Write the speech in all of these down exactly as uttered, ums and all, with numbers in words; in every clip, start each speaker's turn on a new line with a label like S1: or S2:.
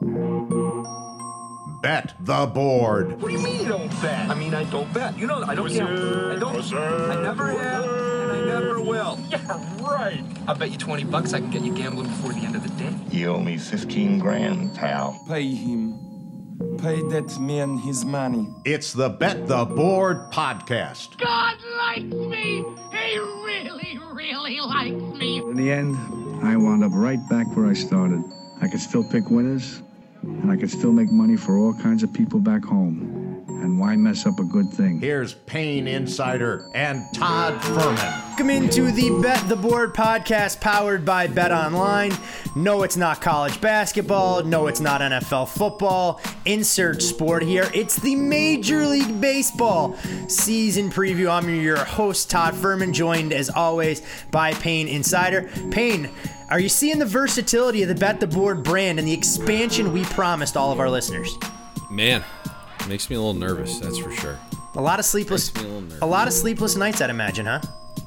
S1: Bet the board.
S2: What do you mean you don't bet? I mean, I don't bet. You know, I don't gamble. I don't. I never have, and I never will. Yeah, right. I'll bet you twenty bucks I can get you gambling before the end of the day.
S3: You owe me fifteen grand, pal.
S4: Pay him. Pay that man his money.
S1: It's the Bet the Board podcast.
S5: God likes me. He really, really likes me.
S6: In the end, I wound up right back where I started. I could still pick winners, and I could still make money for all kinds of people back home. And why mess up a good thing?
S1: Here's Payne Insider and Todd Fuhrman.
S7: Welcome into the Bet the Board podcast powered by Bet Online. No, it's not college basketball. No, it's not N F L football. Insert sport here. It's the Major League Baseball season preview. I'm your host, Todd Fuhrman, joined as always by Payne Insider. Payne, are you seeing the versatility of the Bet the Board brand and the expansion we promised all of our listeners?
S8: Man, it makes me a little nervous, that's for sure.
S7: A lot of sleepless, a, a lot of sleepless nights, I'd imagine, huh?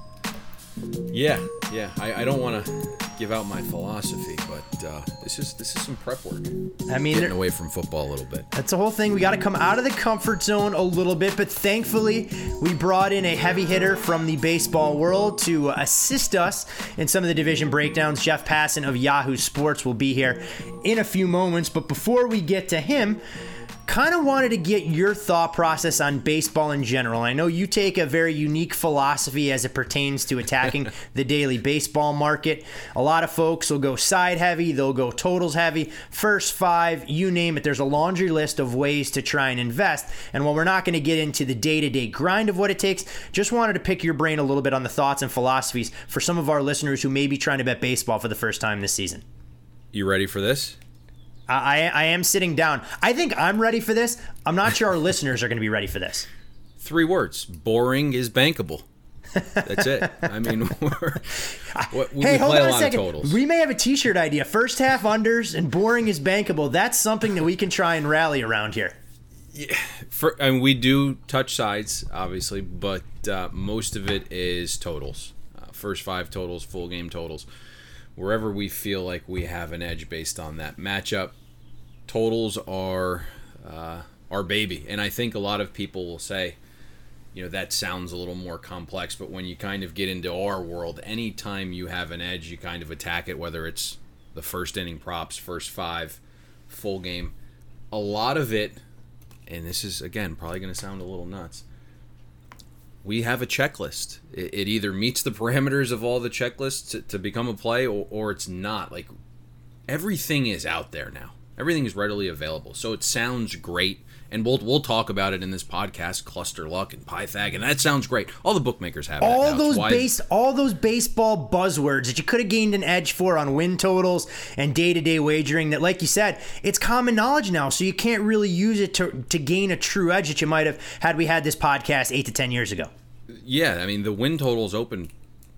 S8: Yeah, yeah. I, I don't want to give out my philosophy, but uh, this is this is some prep work.
S7: I mean,
S8: getting away from football a little bit.
S7: That's the whole thing. We got to come out of the comfort zone a little bit, but thankfully we brought in a heavy hitter from the baseball world to assist us in some of the division breakdowns. Jeff Passan of Yahoo Sports will be here in a few moments, but before we get to him, kind of wanted to get your thought process on baseball in general. I know you take a very unique philosophy as it pertains to attacking the daily baseball market. A lot of folks will go side heavy, they'll go totals heavy, first five, you name it. There's a laundry list of ways to try and invest. And while we're not going to get into the day-to-day grind of what it takes, just wanted to pick your brain a little bit on the thoughts and philosophies for some of our listeners who may be trying to bet baseball for the first time this season.
S8: You ready for this?
S7: I, I am sitting down. I think I'm ready for this. I'm not sure our listeners are going to be ready for this.
S8: Three words. Boring is bankable. That's it. I mean, we're, we,
S7: hey,
S8: we
S7: hold
S8: play
S7: on
S8: a
S7: a
S8: lot
S7: second.
S8: of totals.
S7: We may have a t-shirt idea. First half unders and boring is bankable. That's something that we can try and rally around here.
S8: Yeah, for, I mean, we do touch sides, obviously, but uh, most of it is totals. Uh, first five totals, full game totals. Wherever we feel like we have an edge based on that matchup, totals are uh, our baby. And I think a lot of people will say, you know, that sounds a little more complex, but when you kind of get into our world, anytime you have an edge, you kind of attack it, whether it's the first inning props, first five, full game. A lot of it, and this is, again, probably going to sound a little nuts, we have a checklist. It, it either meets the parameters of all the checklists to, to become a play, or, or it's not. Like, everything is out there now. Everything is readily available. So it sounds great. And we'll we'll talk about it in this podcast, Cluster Luck and Pythag, and that sounds great. All the bookmakers have
S7: all
S8: that
S7: those
S8: why...
S7: base all those baseball buzzwords that you could have gained an edge for on win totals and day-to-day wagering that, like you said, it's common knowledge now, so you can't really use it to to gain a true edge that you might have had we had this podcast eight to ten years ago.
S8: Yeah, I mean, the win totals open,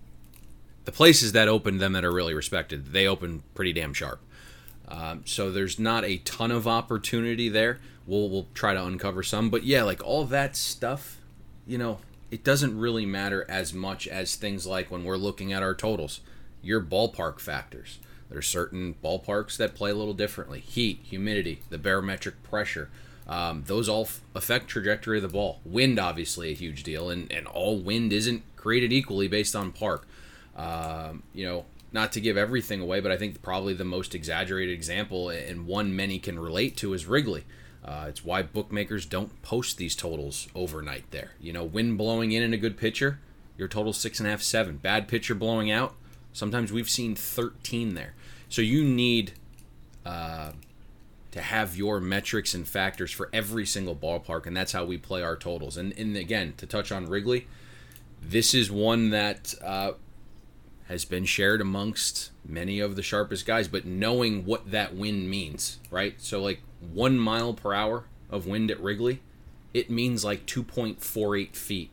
S8: the places that open them that are really respected, they open pretty damn sharp. Um, so there's not a ton of opportunity there. We'll we'll try to uncover some, but yeah, like all that stuff, you know, it doesn't really matter as much as things like when we're looking at our totals, your ballpark factors. There's certain ballparks that play a little differently. Heat, humidity, the barometric pressure, um, those all f- affect trajectory of the ball. Wind, obviously, a huge deal, and and all wind isn't created equally based on park. Um, you know. Not to give everything away, but I think probably the most exaggerated example and one many can relate to is Wrigley. Uh, it's why bookmakers don't post these totals overnight there. You know, wind blowing in and a good pitcher, your total's six and a half, seven. Bad pitcher blowing out, sometimes we've seen thirteen there. So you need uh, to have your metrics and factors for every single ballpark, and that's how we play our totals. And, and again, to touch on Wrigley, this is one that... Uh, has been shared amongst many of the sharpest guys, but knowing what that wind means, right? So like one mile per hour of wind at Wrigley, it means like two point four eight feet.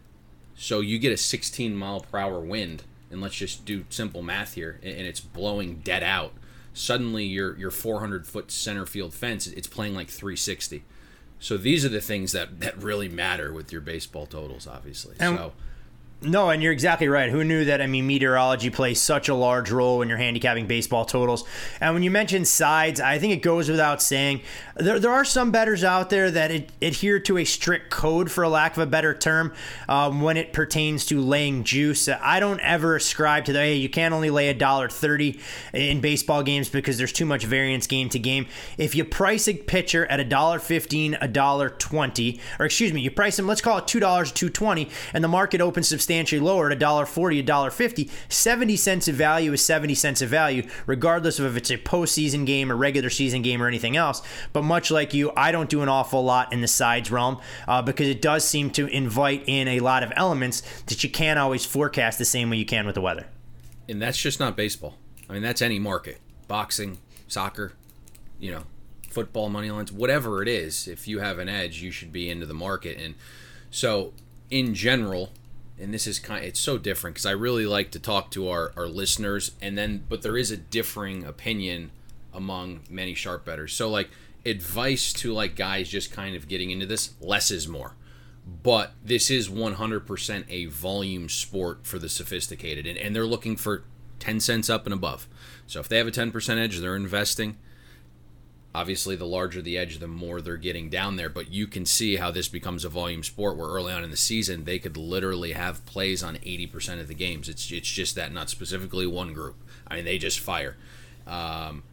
S8: So you get a sixteen mile per hour wind, and let's just do simple math here, and it's blowing dead out. Suddenly your your four hundred foot center field fence, it's playing like three sixty. So these are the things that, that really matter with your baseball totals, obviously.
S7: And-
S8: so
S7: No, and you're exactly right. Who knew that? I mean, meteorology plays such a large role when you're handicapping baseball totals. And when you mention sides, I think it goes without saying, there, there are some bettors out there that ad- adhere to a strict code, for a lack of a better term, um, when it pertains to laying juice. I don't ever ascribe to the, hey, you can't only lay one dollar thirty in baseball games because there's too much variance game to game. If you price a pitcher at one dollar fifteen, one dollar twenty, or excuse me, you price him, let's call it two dollars, two twenty, and the market opens substantially lower at one dollar forty, one dollar fifty, seventy cents of value is seventy cents of value, regardless of if it's a postseason game, a regular season game, or anything else. But much like you, I don't do an awful lot in the sides realm uh, because it does seem to invite in a lot of elements that you can't always forecast the same way you can with the weather.
S8: And that's just not baseball. I mean, that's any market. Boxing, soccer, you know, football, money lines, whatever it is. If you have an edge, you should be into the market. And so, in general, and this is kind of, it's so different because I really like to talk to our, our listeners, and then but there is a differing opinion among many sharp bettors. So like advice to like guys just kind of getting into this, less is more. But this is one hundred percent a volume sport for the sophisticated, and, and they're looking for ten cents up and above. So if they have a ten percent edge, they're investing. Obviously, the larger the edge, the more they're getting down there. But you can see how this becomes a volume sport where early on in the season, they could literally have plays on eighty percent of the games. It's it's just that, not specifically one group. I mean, they just fire. Um,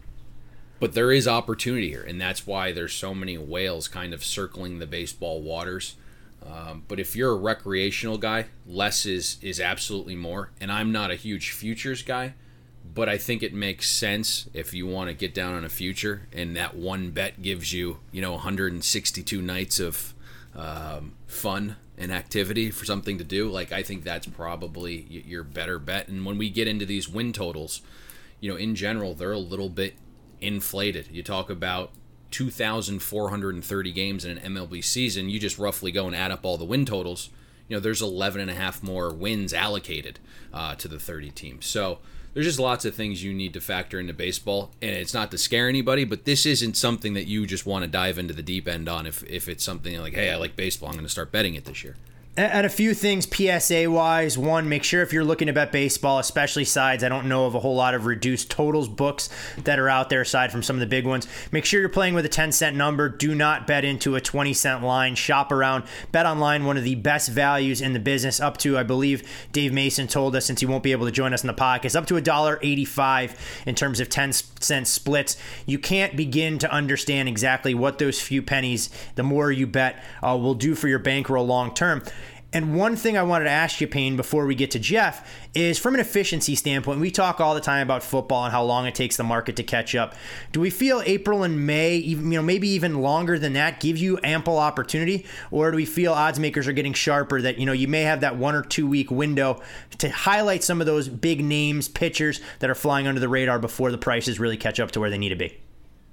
S8: but there is opportunity here, and that's why there's so many whales kind of circling the baseball waters. Um, but if you're a recreational guy, less is, is absolutely more. And I'm not a huge futures guy. But I think it makes sense if you want to get down on a future, and that one bet gives you, you know, one hundred sixty-two nights of um, fun and activity for something to do. Like, I think that's probably your better bet. And when we get into these win totals, you know, in general, they're a little bit inflated. You talk about two thousand four hundred thirty games in an M L B season. You just roughly go and add up all the win totals. You know, there's eleven and a half more wins allocated uh, to the thirty teams. So there's just lots of things you need to factor into baseball, and it's not to scare anybody, but this isn't something that you just want to dive into the deep end on if, if it's something like, hey, I like baseball, I'm going to start betting it this year.
S7: And a few things P S A-wise. One, make sure if you're looking to bet baseball, especially sides, I don't know of a whole lot of reduced totals books that are out there aside from some of the big ones. Make sure you're playing with a ten cent number. Do not bet into a twenty cent line. Shop around. BetOnline, one of the best values in the business, up to, I believe, Dave Mason told us, since he won't be able to join us in the podcast, up to one dollar eighty-five in terms of ten cent splits. You can't begin to understand exactly what those few pennies, the more you bet, uh, will do for your bankroll long term. And one thing I wanted to ask you, Payne, before we get to Jeff, is from an efficiency standpoint, we talk all the time about football and how long it takes the market to catch up. Do we feel April and May, even, you know, maybe even longer than that, give you ample opportunity? Or do we feel odds makers are getting sharper, that, you know, you may have that one or two week window to highlight some of those big names, pitchers that are flying under the radar before the prices really catch up to where they need to be?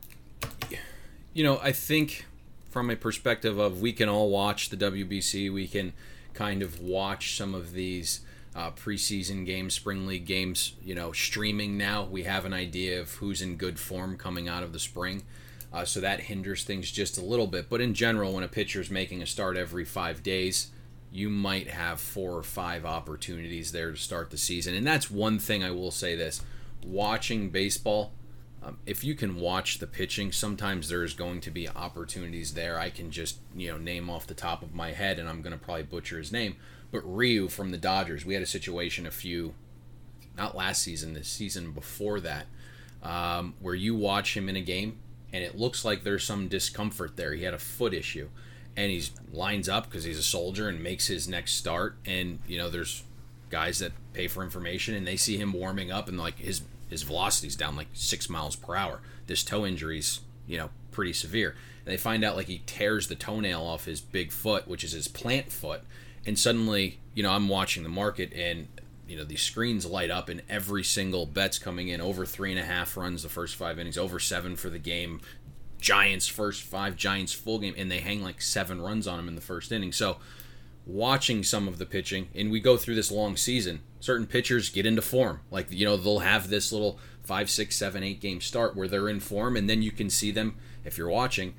S8: You know, I think from a perspective of, we can all watch the W B C, we can kind of watch some of these uh, preseason games, spring league games, you know, streaming now. We have an idea of who's in good form coming out of the spring. Uh, so that hinders things just a little bit. But in general, when a pitcher's making a start every five days, you might have four or five opportunities there to start the season. And that's one thing I will say this. Watching baseball, Um, if you can watch the pitching, sometimes there's going to be opportunities there. I can just, you know, name off the top of my head, and I'm going to probably butcher his name, but Ryu from the Dodgers. We had a situation a few, not last season, the season before that, um, where you watch him in a game, and it looks like there's some discomfort there. He had a foot issue, and he lines up because he's a soldier and makes his next start, and, you know, there's guys that pay for information, and they see him warming up, and, like, his his velocity's down like six miles per hour. This toe injury's, you know, pretty severe. And they find out, like, he tears the toenail off his big foot, which is his plant foot. And suddenly, you know, I'm watching the market, and, you know, these screens light up, and every single bet's coming in over three and a half runs the first five innings, over seven for the game. Giants first five, Giants full game, and they hang like seven runs on him in the first inning. So watching some of the pitching, and we go through this long season, certain pitchers get into form. Like, you know, they'll have this little five, six, seven, eight game start where they're in form, and then you can see them, if you're watching,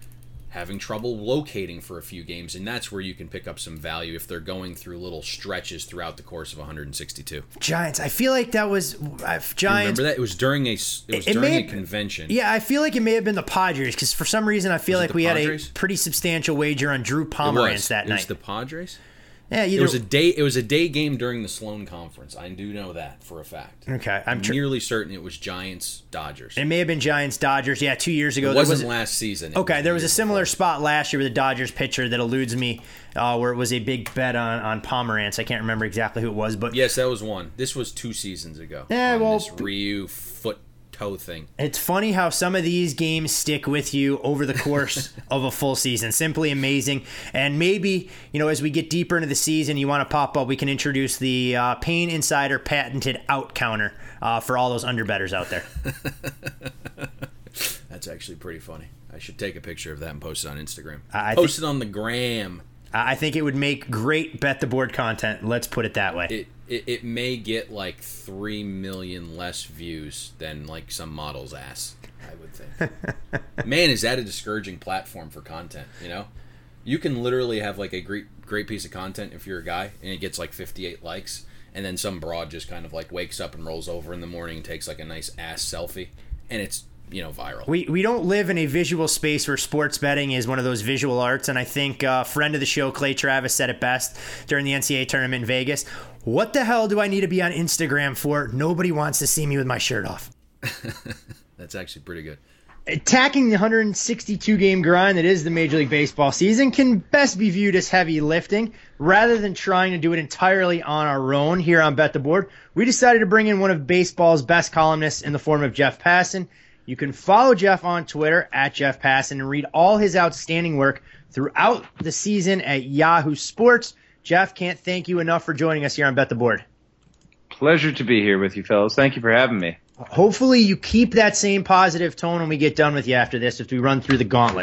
S8: having trouble locating for a few games, and that's where you can pick up some value if they're going through little stretches throughout the course of one hundred sixty-two.
S7: Giants. I feel like that was uh, Giants.
S8: You remember that? It was during a it was it, it during a
S7: have,
S8: convention.
S7: Yeah, I feel like it may have been the Padres because for some reason I feel
S8: was
S7: like we
S8: Padres?
S7: had a pretty substantial wager on Drew Pomerantz that
S8: it
S7: night.
S8: It was the Padres.
S7: Yeah, either,
S8: it was a day. It was a day game during the Sloan Conference. I do know that for a fact.
S7: Okay, I'm,
S8: I'm
S7: tr-
S8: nearly certain it was Giants Dodgers.
S7: It may have been Giants Dodgers. Yeah, two years ago.
S8: It wasn't
S7: was,
S8: last season. It
S7: okay,
S8: was
S7: there was a similar
S8: before.
S7: spot last year with a Dodgers pitcher that eludes me, uh, where it was a big bet on on Pomerantz. I can't remember exactly who it was, but
S8: yes, that was one. This was two seasons ago.
S7: Yeah, well,
S8: this Ryu foot toe thing.
S7: It's funny how some of these games stick with you over the course of a full season. Simply amazing. And maybe, you know, as we get deeper into the season, you want to pop up, we can introduce the uh, Payne Insider patented out counter uh, for all those underbettors out there.
S8: That's actually pretty funny. I should take a picture of that and post it on Instagram.
S7: I
S8: post
S7: think,
S8: it on the gram.
S7: I think it would make great bet the board content. Let's put it that way.
S8: It, it it may get like three million less views than like some model's ass, I would think. Man, is that a discouraging platform for content, you know? You can literally have like a great great piece of content if you're a guy and it gets like fifty-eight likes, and then some broad just kind of like wakes up and rolls over in the morning and takes like a nice ass selfie, and it's, you know, viral.
S7: We we don't live in a visual space where sports betting is one of those visual arts, and I think uh, friend of the show Clay Travis said it best during the N C double A tournament in Vegas. What the hell do I need to be on Instagram for? Nobody wants to see me with my shirt off.
S8: That's actually pretty good.
S7: Attacking the one hundred sixty-two game grind that is the Major League Baseball season can best be viewed as heavy lifting. Rather than trying to do it entirely on our own here on Bet the Board, we decided to bring in one of baseball's best columnists in the form of Jeff Passan. You can follow Jeff on Twitter at Jeff Passan and read all his outstanding work throughout the season at Yahoo Sports. Jeff, can't thank you enough for joining us here on Bet the Board.
S9: Pleasure to be here with you, fellas. Thank you for having me.
S7: Hopefully you keep that same positive tone when we get done with you after this, if we run through the gauntlet.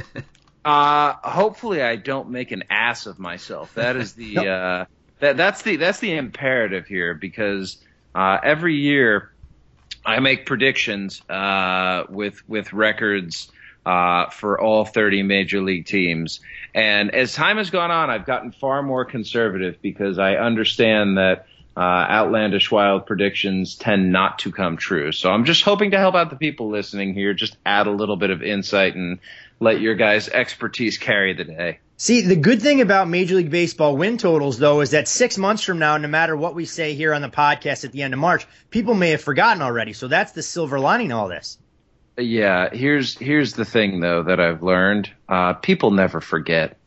S9: uh, hopefully I don't make an ass of myself. That is the nope. uh, that that's the that's the imperative here, because uh, every year I make predictions uh, with with records uh, for all thirty major league teams. And as time has gone on, I've gotten far more conservative because I understand that uh, outlandish, wild predictions tend not to come true. So I'm just hoping to help out the people listening here, just add a little bit of insight and let your guys' expertise carry the day.
S7: See, the good thing about Major League Baseball win totals, though, is that six months from now, no matter what we say here on the podcast at the end of March, people may have forgotten already. So that's the silver lining to all this.
S9: Yeah, here's here's the thing, though, that I've learned. Uh, people never forget.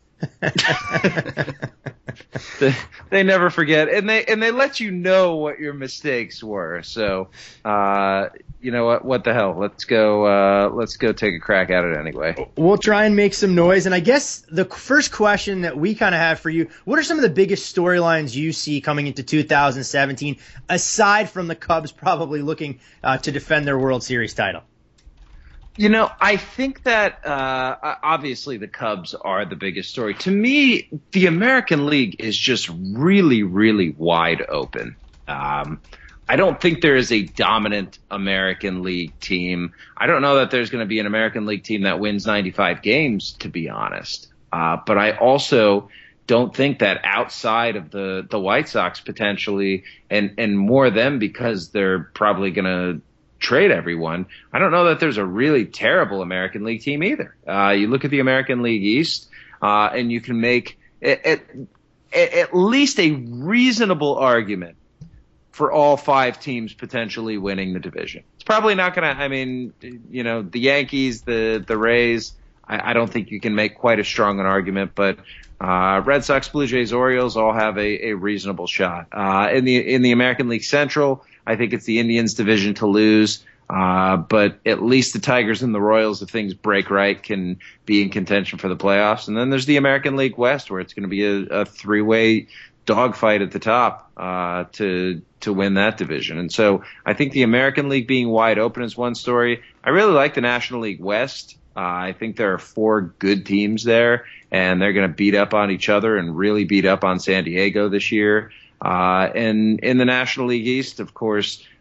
S9: they, they never forget, and they and they let you know what your mistakes were. So, uh, you know what? What the hell? Let's go. Uh, let's go take a crack at it anyway.
S7: We'll try and make some noise. And I guess the first question that we kind of have for you: what are some of the biggest storylines you see coming into two thousand seventeen, aside from the Cubs probably looking uh, to defend their World Series title?
S9: You know, I think that uh, obviously the Cubs are the biggest story. To me, the American League is just really, really wide open. Um, I don't think there is a dominant American League team. I don't know that there's going to be an American League team that wins ninety-five games, to be honest. Uh, but I also don't think that outside of the, the White Sox potentially, and, and more them because they're probably going to trade everyone, I don't know that there's a really terrible American League team either. Uh, you look at the American League East, uh, and you can make at, at, at least a reasonable argument for all five teams potentially winning the division. It's probably not going to, I mean, you know, the Yankees, the, the Rays, I, I don't think you can make quite as strong an argument, but uh, Red Sox, Blue Jays, Orioles all have a, a reasonable shot. Uh, in the, in the American League Central, I think it's the Indians division to lose, uh, but at least the Tigers and the Royals, if things break right, can be in contention for the playoffs. And then there's the American League West, where it's going to be a, a three-way dogfight at the top uh, to to win that division. And so I think the American League being wide open is one story. I really like the National League West. Uh, I think there are four good teams there, and they're going to beat up on each other and really beat up on San Diego this year. Uh, and in the National League East, of course,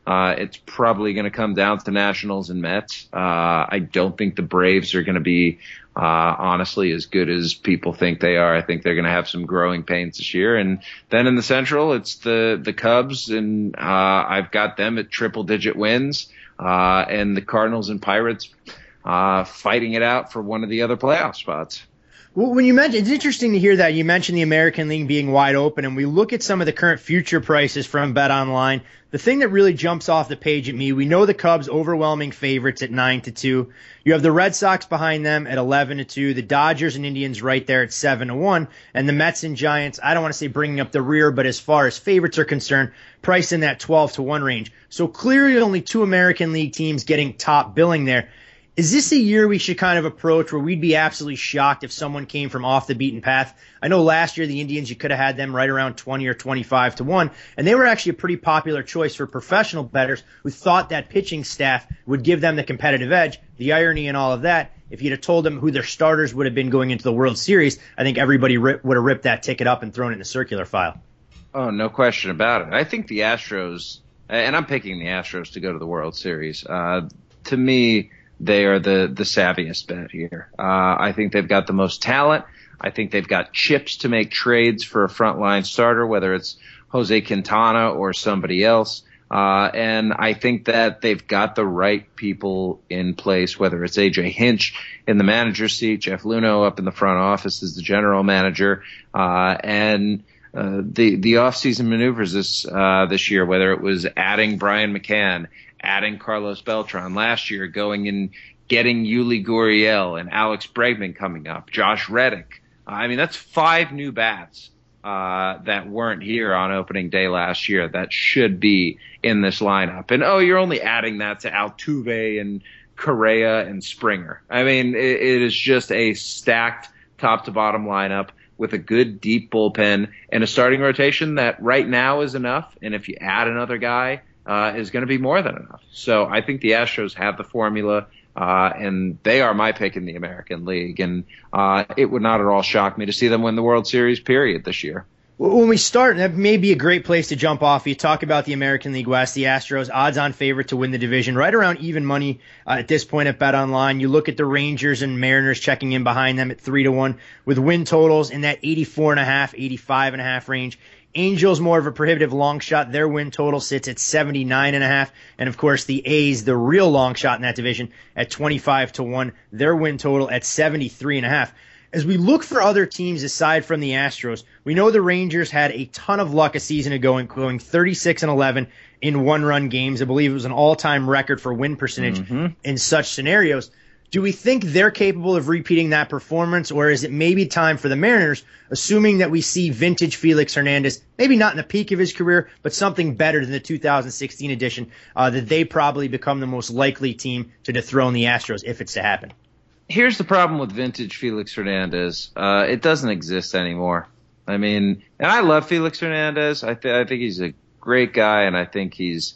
S9: Uh, it's probably going to come down to Nationals and Mets. Uh, I don't think the Braves are going to be, uh, honestly, as good as people think they are. I think they're going to have some growing pains this year. And then in the Central, it's the, the Cubs, and uh, I've got them at triple-digit wins, uh, and the Cardinals and Pirates uh, fighting it out for one of the other playoff spots.
S7: Well, when you mentioned, it's interesting to hear that you mentioned the American League being wide open, and we look at some of the current future prices from BetOnline. The thing that really jumps off the page at me, we know the Cubs overwhelming favorites at nine to two. You have the Red Sox behind them at eleven to two, the Dodgers and Indians right there at seven to one, and the Mets and Giants, I don't want to say bringing up the rear, but as far as favorites are concerned, priced in that twelve to one range. So clearly only two American League teams getting top billing there. Is this a year we should kind of approach where we'd be absolutely shocked if someone came from off the beaten path? I know last year the Indians, you could have had them right around twenty or twenty-five to one, and they were actually a pretty popular choice for professional bettors who thought that pitching staff would give them the competitive edge. The irony in all of that, if you'd have told them who their starters would have been going into the World Series, I think everybody rip, would have ripped that ticket up and thrown it in the circular file.
S9: Oh, no question about it. I think the Astros, and I'm picking the Astros to go to the World Series. Uh, to me, they are the, the savviest bet here. Uh, I think they've got the most talent. I think they've got chips to make trades for a frontline starter, whether it's Jose Quintana or somebody else. Uh, and I think that they've got the right people in place, whether it's A J Hinch in the manager's seat, Jeff Luhnow up in the front office as the general manager, uh, and uh, the the offseason maneuvers this uh, this year, whether it was adding Brian McCann, adding Carlos Beltran last year, going and getting Yuli Gurriel and Alex Bregman coming up, Josh Reddick. I mean, that's five new bats uh, that weren't here on opening day last year that should be in this lineup. And, oh, you're only adding that to Altuve and Correa and Springer. I mean, it, it is just a stacked top-to-bottom lineup with a good deep bullpen and a starting rotation that right now is enough. And if you add another guy, Uh, is going to be more than enough. So I think the Astros have the formula, uh, and they are my pick in the American League. And uh, it would not at all shock me to see them win the World Series, period, this year.
S7: When we start, that may be a great place to jump off. You talk about the American League West, the Astros, odds-on favorite to win the division, right around even money uh, at this point at BetOnline. You look at the Rangers and Mariners checking in behind them at three to one with win totals in that eighty-four and a half, eighty-five and a half range. Angels, more of a prohibitive long shot. Their win total sits at seventy-nine and a half. And of course, the A's, the real long shot in that division, at twenty-five to one. Their win total at seventy-three and a half. As we look for other teams aside from the Astros, we know the Rangers had a ton of luck a season ago in going thirty-six and eleven in one-run games. I believe it was an all-time record for win percentage mm-hmm. in such scenarios. Do we think they're capable of repeating that performance, or is it maybe time for the Mariners, assuming that we see vintage Felix Hernandez, maybe not in the peak of his career, but something better than the two thousand sixteen edition, uh, that they probably become the most likely team to dethrone the Astros if it's to happen?
S9: Here's the problem with vintage Felix Hernandez. Uh, it doesn't exist anymore. I mean, and I love Felix Hernandez. I, th- I think he's a great guy, and I think he's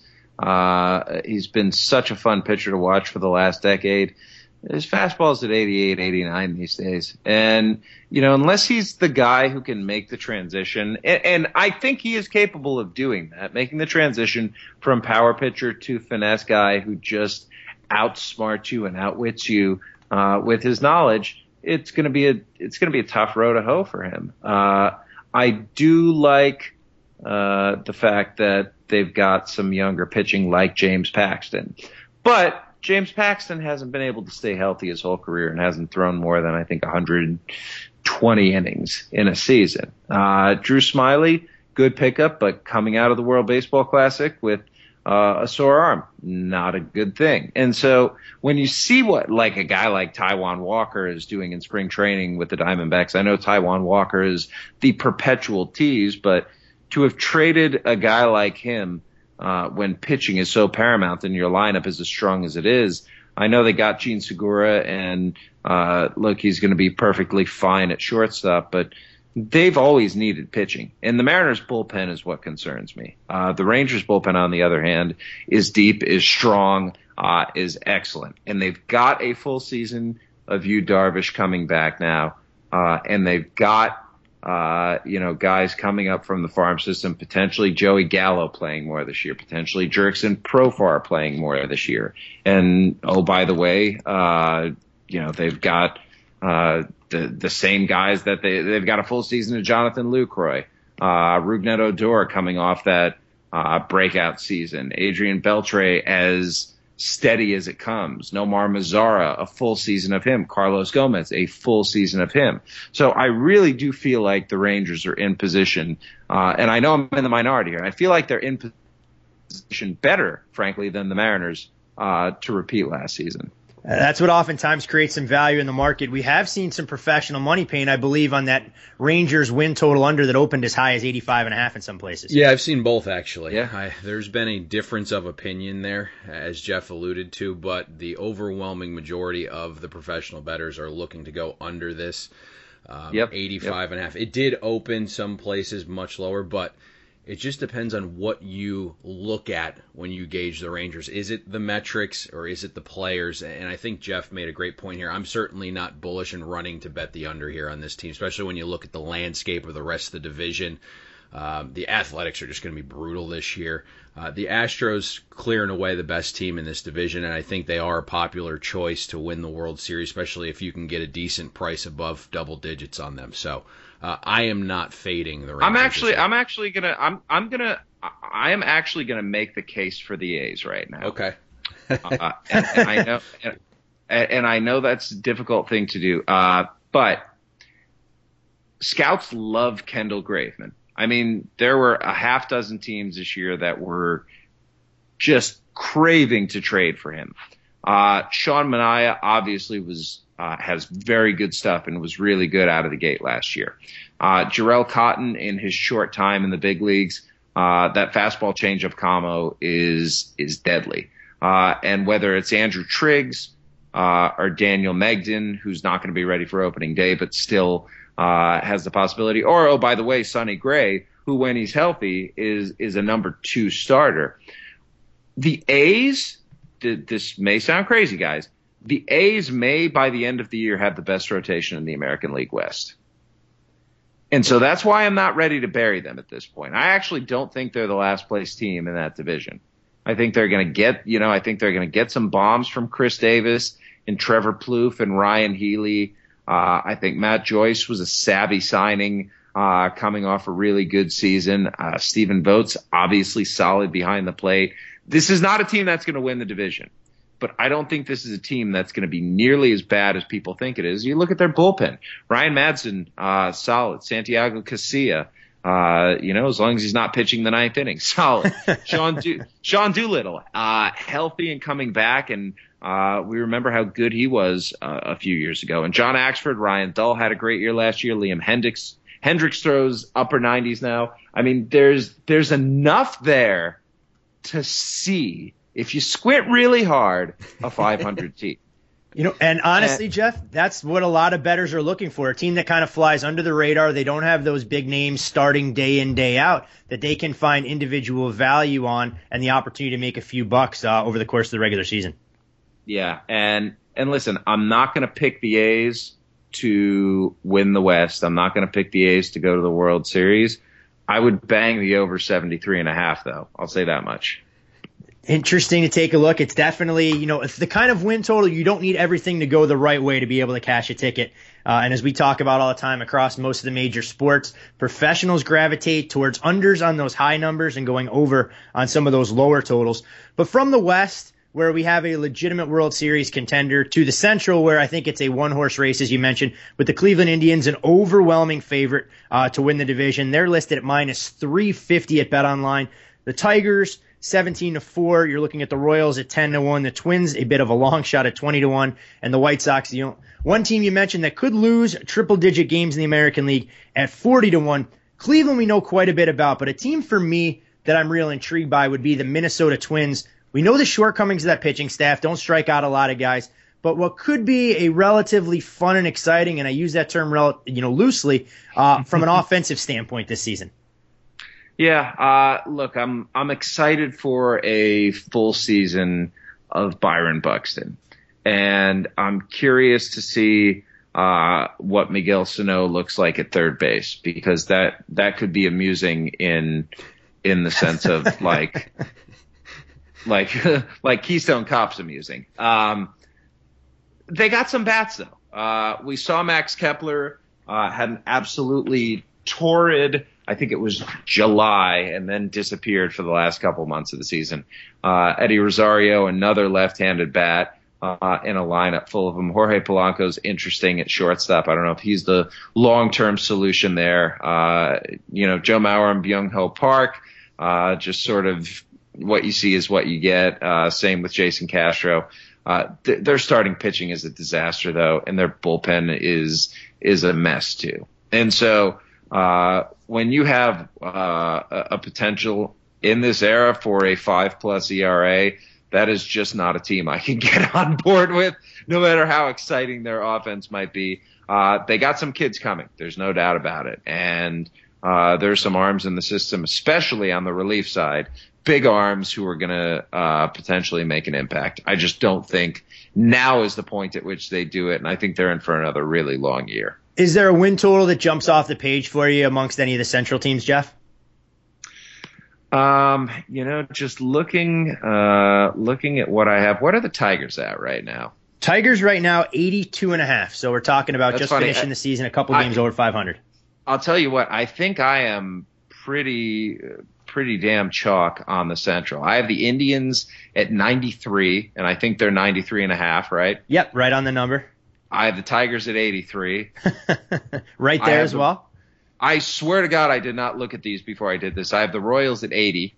S9: uh, he's been such a fun pitcher to watch for the last decade. His fastball's at eighty-eight, eighty-nine these days. And, you know, unless he's the guy who can make the transition, and, and I think he is capable of doing that, making the transition from power pitcher to finesse guy who just outsmarts you and outwits you uh, with his knowledge, it's going to be a it's going to be a tough row to hoe for him. Uh, I do like uh, the fact that they've got some younger pitching like James Paxton. But James Paxton hasn't been able to stay healthy his whole career and hasn't thrown more than, I think, one hundred twenty innings in a season. Uh, Drew Smyly, good pickup, but coming out of the World Baseball Classic with uh, a sore arm, not a good thing. And so when you see what like a guy like Taijuan Walker is doing in spring training with the Diamondbacks, I know Taijuan Walker is the perpetual tease, but to have traded a guy like him Uh, when pitching is so paramount and your lineup is as strong as it is. I know they got Gene Segura, and uh, look, he's going to be perfectly fine at shortstop, but they've always needed pitching. And the Mariners' bullpen is what concerns me. Uh, the Rangers' bullpen, on the other hand, is deep, is strong, uh, is excellent. And they've got a full season of Yu Darvish coming back now, uh, and they've got Uh, you know, guys coming up from the farm system, potentially Joey Gallo playing more this year, potentially Jurickson Profar playing more this year. And, oh, by the way, uh, you know, they've got uh, the the same guys that they, they've got a full season of Jonathan Lucroy, uh, Rougned Odor coming off that uh, breakout season, Adrian Beltre as steady as it comes. Nomar Mazara, a full season of him. Carlos Gomez, a full season of him. So I really do feel like the Rangers are in position, uh, and I know I'm in the minority here. I feel like they're in position better, frankly, than the Mariners uh, to repeat last season.
S7: That's what oftentimes creates some value in the market. We have seen some professional money paint, I believe, on that Rangers win total under that opened as high as eighty-five and a half in some places.
S8: Yeah, I've seen both, actually.
S9: Yeah.
S8: I, there's been a difference of opinion there, as Jeff alluded to, but the overwhelming majority of the professional bettors are looking to go under this um,
S9: yep.
S8: eighty-five
S9: yep.
S8: and a half. It did open some places much lower, but it just depends on what you look at when you gauge the Rangers. Is it the metrics or is it the players? And I think Jeff made a great point here. I'm certainly not bullish and running to bet the under here on this team, especially when you look at the landscape of the rest of the division. Um, the Athletics are just going to be brutal this year. Uh, the Astros clearing away the best team in this division, and I think they are a popular choice to win the World Series, especially if you can get a decent price above double digits on them. So uh, I am not fading the Rangers.
S9: I'm actually, I'm actually gonna, I'm, I'm gonna, I am actually gonna make the case for the A's right now.
S8: Okay.
S9: uh, and, and I know, and, and I know that's a difficult thing to do, uh, but scouts love Kendall Graveman. I mean, there were a half dozen teams this year that were just craving to trade for him. Uh, Sean Manaea obviously was uh, has very good stuff and was really good out of the gate last year. Uh, Jarrell Cotton, in his short time in the big leagues, uh, that fastball changeup combo is is deadly. Uh, and whether it's Andrew Triggs uh, or Daniel Megden, who's not going to be ready for opening day, but still uh, has the possibility, or oh, by the way, Sonny Gray, who when he's healthy is is a number two starter. The A's, this may sound crazy, guys. The A's may, by the end of the year, have the best rotation in the American League West. And so that's why I'm not ready to bury them at this point. I actually don't think they're the last place team in that division. I think they're going to get, you know, I think they're going to get some bombs from Chris Davis and Trevor Plouffe and Ryan Healy. Uh, I think Matt Joyce was a savvy signing, uh, coming off a really good season. Uh, Stephen Vogt's obviously solid behind the plate. This is not a team that's going to win the division, but I don't think this is a team that's going to be nearly as bad as people think it is. You look at their bullpen. Ryan Madsen, uh, solid. Santiago Casilla, uh, you know, as long as he's not pitching the ninth inning, solid. Sean, Do- Sean Doolittle, uh, healthy and coming back, and uh, we remember how good he was uh, a few years ago. And John Axford, Ryan Dull had a great year last year. Liam Hendricks, Hendricks throws upper nineties now. I mean, there's there's enough there to see, if you squint really hard, a five hundred team.
S7: You know, and honestly, and, Jeff, that's what a lot of bettors are looking for. A team that kind of flies under the radar. They don't have those big names starting day in, day out that they can find individual value on and the opportunity to make a few bucks uh, over the course of the regular season.
S9: Yeah, and and listen, I'm not going to pick the A's to win the West. I'm not going to pick the A's to go to the World Series. I would bang the over seventy-three and a half, though. I'll say that much.
S7: Interesting to take a look. It's definitely, you know, it's the kind of win total you don't need everything to go the right way to be able to cash a ticket. Uh, and as we talk about all the time across most of the major sports, professionals gravitate towards unders on those high numbers and going over on some of those lower totals. But from the West, where we have a legitimate World Series contender, to the Central, where I think it's a one-horse race, as you mentioned, with the Cleveland Indians, an overwhelming favorite uh, to win the division. They're listed at minus three fifty at BetOnline. The Tigers, seventeen to four. You're looking at the Royals at ten to one. The Twins, a bit of a long shot at twenty to one. And the White Sox, the only, one team you mentioned that could lose triple-digit games in the American League, at forty to one. Cleveland we know quite a bit about, but a team for me that I'm real intrigued by would be the Minnesota Twins. We know the shortcomings of that pitching staff. Don't strike out a lot of guys. But what could be a relatively fun and exciting, and I use that term rel- you know, loosely, uh, from an offensive standpoint this season.
S9: Yeah, uh, look, I'm I'm excited for a full season of Byron Buxton. And I'm curious to see uh, what Miguel Sano looks like at third base, because that that could be amusing in in the sense of like like like Keystone Cop's amusing. Um, they got some bats though. Uh, we saw Max Kepler uh, had an absolutely torrid, I think it was July, and then disappeared for the last couple months of the season. Uh, Eddie Rosario, another left-handed bat uh, in a lineup full of them. Jorge Polanco's interesting at shortstop. I don't know if he's the long-term solution there. Uh, you know, Joe Mauer and Byung-Ho Park, uh, just sort of what you see is what you get. Uh, same with Jason Castro. Uh, th- their starting pitching is a disaster though, and their bullpen is is a mess too. And so uh, when you have uh, a, a potential in this era for a five plus E R A, that is just not a team I can get on board with, no matter how exciting their offense might be. Uh, they got some kids coming. There's no doubt about it. And uh, there's some arms in the system, especially on the relief side, big arms who are going to uh, potentially make an impact. I just don't think now is the point at which they do it, and I think they're in for another really long year.
S7: Is there a win total that jumps off the page for you amongst any of the Central teams, Jeff?
S9: Um, you know, just looking uh, looking at what I have, what are the Tigers at right now?
S7: Tigers right now, eighty-two and a half. So we're talking about
S9: That's
S7: just
S9: funny.
S7: finishing
S9: I,
S7: the season, a couple games
S9: I,
S7: over five hundred.
S9: I'll tell you what, I think I am pretty pretty damn chalk on the Central. I have the Indians at ninety-three, and I think they're ninety-three and a half, right?
S7: Yep, right on the number.
S9: I have the Tigers at eighty-three.
S7: Right there as
S9: the,
S7: well.
S9: I swear to God, I did not look at these before I did this. I have the Royals at eighty.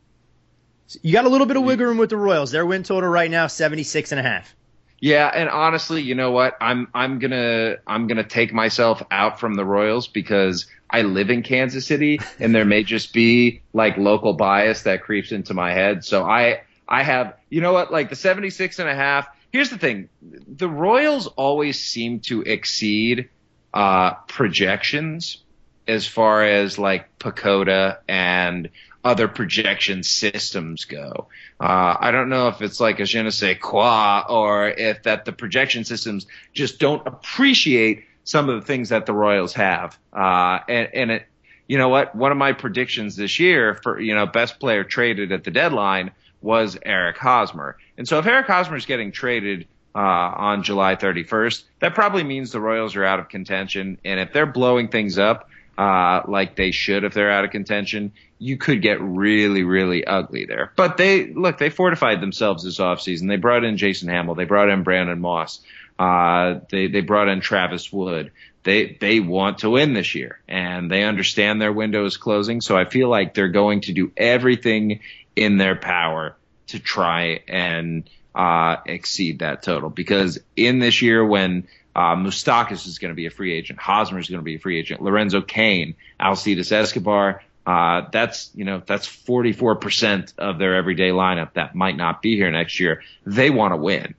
S7: You got a little bit of wiggle room with the Royals. Their win total right now, seventy-six and a half.
S9: Yeah, and honestly, you know what? I'm I'm gonna I'm gonna take myself out from the Royals because I live in Kansas City, and there may just be like local bias that creeps into my head. So I I have, you know what, like the seventy-six and a half. Here's the thing: the Royals always seem to exceed uh, projections as far as like Pacoda and other projection systems go. Uh, I don't know if it's like a je ne sais quoi, or if that the projection systems just don't appreciate some of the things that the Royals have. Uh, and, and it, you know what? One of my predictions this year for, you know, best player traded at the deadline was Eric Hosmer. And so if Eric Hosmer is getting traded uh, on July thirty-first, that probably means the Royals are out of contention. And if they're blowing things up, uh, like they should if they're out of contention, you could get really, really ugly there. But they, look, they fortified themselves this offseason. They brought in Jason Hamill. They brought in Brandon Moss. Uh, they, they brought in Travis Wood. They, they want to win this year, and they understand their window is closing. So I feel like they're going to do everything in their power to try and, uh, exceed that total, because in this year when, Uh, Moustakas is going to be a free agent. Hosmer is going to be a free agent. Lorenzo Cain, Alcides Escobar, uh, that's, you know, that's forty-four percent of their everyday lineup that might not be here next year. They want to win.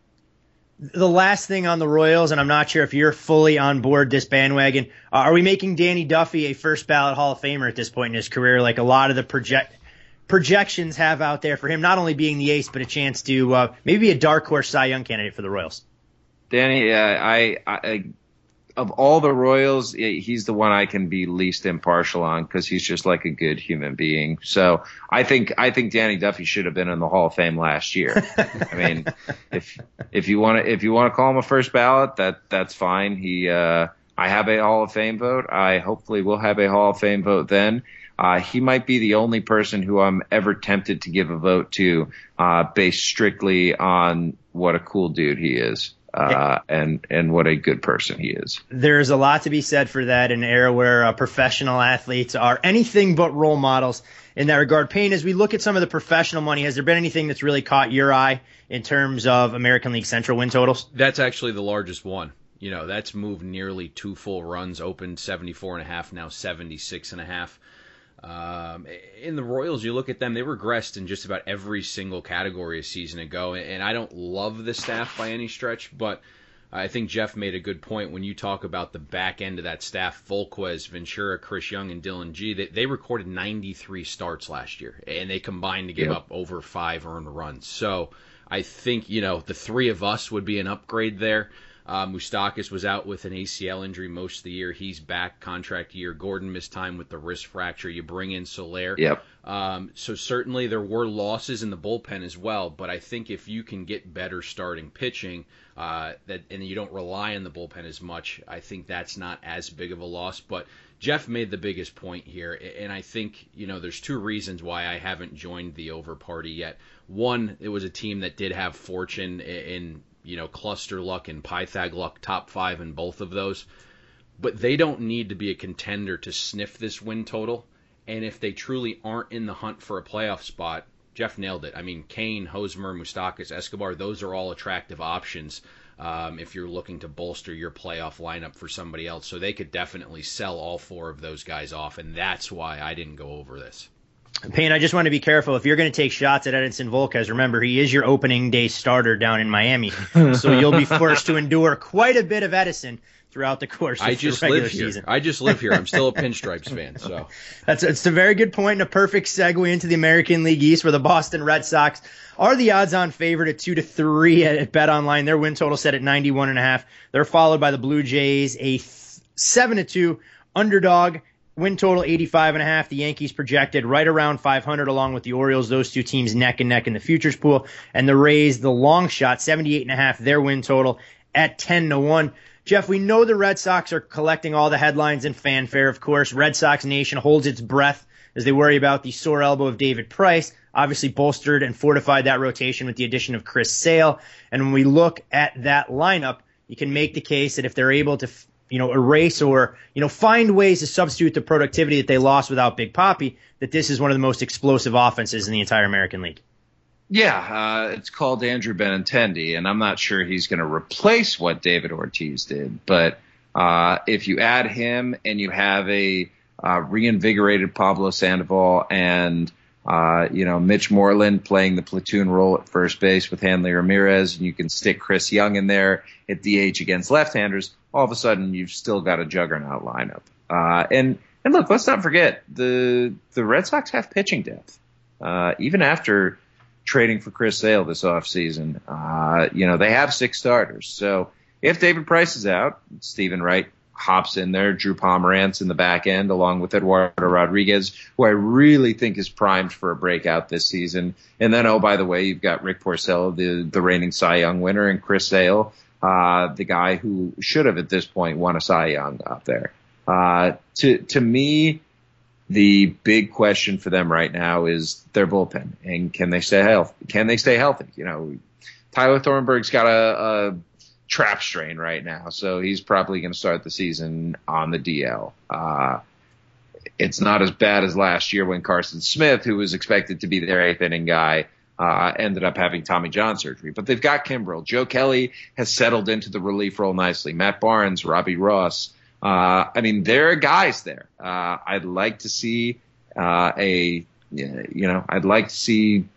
S7: The last thing on the Royals, and I'm not sure if you're fully on board this bandwagon, uh, are we making Danny Duffy a first ballot Hall of Famer at this point in his career? Like a lot of the project projections have out there for him, not only being the ace, but a chance to uh, maybe be a dark horse Cy Young candidate for the Royals.
S9: Danny, uh, I, I, of all the Royals, he's the one I can be least impartial on because he's just like a good human being. So I think, I think Danny Duffy should have been in the Hall of Fame last year. I mean, if, if you want to, if you want to call him a first ballot, that, that's fine. He, uh, I have a Hall of Fame vote. I hopefully will have a Hall of Fame vote then. Uh, he might be the only person who I'm ever tempted to give a vote to, uh, based strictly on what a cool dude he is. Uh, and, and what a good person he is.
S7: There's a lot to be said for that in an era where uh, professional athletes are anything but role models in that regard. Payne, as we look at some of the professional money, has there been anything that's really caught your eye in terms of American League Central win totals?
S8: That's actually the largest one. You know, that's moved nearly two full runs, opened seventy-four and a half, now seventy-six and a half. Um, in the Royals, you look at them, they regressed in just about every single category a season ago, and I don't love the staff by any stretch, but I think Jeff made a good point when you talk about the back end of that staff. Volquez, Ventura, Chris Young, and Dylan G, they, they recorded ninety-three starts last year, and they combined to give yep. up over five earned runs. So I think, you know, the three of us would be an upgrade there. Uh, Moustakas was out with an A C L injury most of the year. He's back, contract year. Gordon missed time with the wrist fracture. You bring in Soler.
S9: Yep.
S8: Um, so certainly there were losses in the bullpen as well, but I think if you can get better starting pitching, uh, that and you don't rely on the bullpen as much, I think that's not as big of a loss. But Jeff made the biggest point here, and I think, you know, there's two reasons why I haven't joined the over party yet. One, it was a team that did have fortune in, you know, cluster luck and Pythag luck, top five in both of those. But they don't need to be a contender to sniff this win total. And if they truly aren't in the hunt for a playoff spot, Jeff nailed it. I mean, Kane, Hosmer, Moustakas, Escobar, those are all attractive options um, if you're looking to bolster your playoff lineup for somebody else. So they could definitely sell all four of those guys off, and that's why I didn't go over this.
S7: Payne, I just want to be careful. If you're going to take shots at Edinson Volquez, remember, he is your opening day starter down in Miami. So you'll be forced to endure quite a bit of Edison throughout the course of
S8: I just
S7: the regular
S8: live here.
S7: season.
S8: I just live here. I'm still a Pinstripes fan. So
S7: that's it's a very good point and a perfect segue into the American League East, where the Boston Red Sox are the odds-on favorite at two to three at, at BetOnline. Their win total set at ninety-one and a half. They're followed by the Blue Jays, a seven to two underdog. Win total eighty-five and a half. The Yankees projected right around five hundred, along with the Orioles. Those two teams neck and neck in the futures pool. And the Rays, the long shot, seventy-eight and a half. Their win total at ten to one. Jeff, we know the Red Sox are collecting all the headlines and fanfare, of course. Red Sox Nation holds its breath as they worry about the sore elbow of David Price, obviously bolstered and fortified that rotation with the addition of Chris Sale. And when we look at that lineup, you can make the case that if they're able to, you know, erase or, you know, find ways to substitute the productivity that they lost without Big Papi, that this is one of the most explosive offenses in the entire American League.
S9: Yeah, uh, it's called Andrew Benintendi, and I'm not sure he's going to replace what David Ortiz did. But uh, if you add him and you have a uh, reinvigorated Pablo Sandoval and uh, you know Mitch Moreland playing the platoon role at first base with Hanley Ramirez, and you can stick Chris Young in there at D H against left-handers, all of a sudden you've still got a juggernaut lineup. Uh, and and look, let's not forget the the Red Sox have pitching depth, uh, even after trading for Chris Sale this offseason. Uh, you know, they have six starters. So if David Price is out, Stephen Wright hops in there, Drew Pomerantz in the back end, along with Eduardo Rodriguez, who I really think is primed for a breakout this season. And then, oh, by the way, you've got Rick Porcello, the, the reigning Cy Young winner, and Chris Sale, uh, the guy who should have at this point won a Cy Young up there. Uh, to, to me, the big question for them right now is their bullpen, and can they stay healthy? Can they stay healthy? You know, Tyler Thornburg's got a, a trap strain right now, so he's probably going to start the season on the D L. Uh, it's not as bad as last year when Carson Smith, who was expected to be their eighth inning guy, uh, ended up having Tommy John surgery. But they've got Kimbrel. Joe Kelly has settled into the relief role nicely. Matt Barnes, Robbie Ross. Uh, I mean, there are guys there. Uh, I'd like to see uh, a, you know, I'd like to see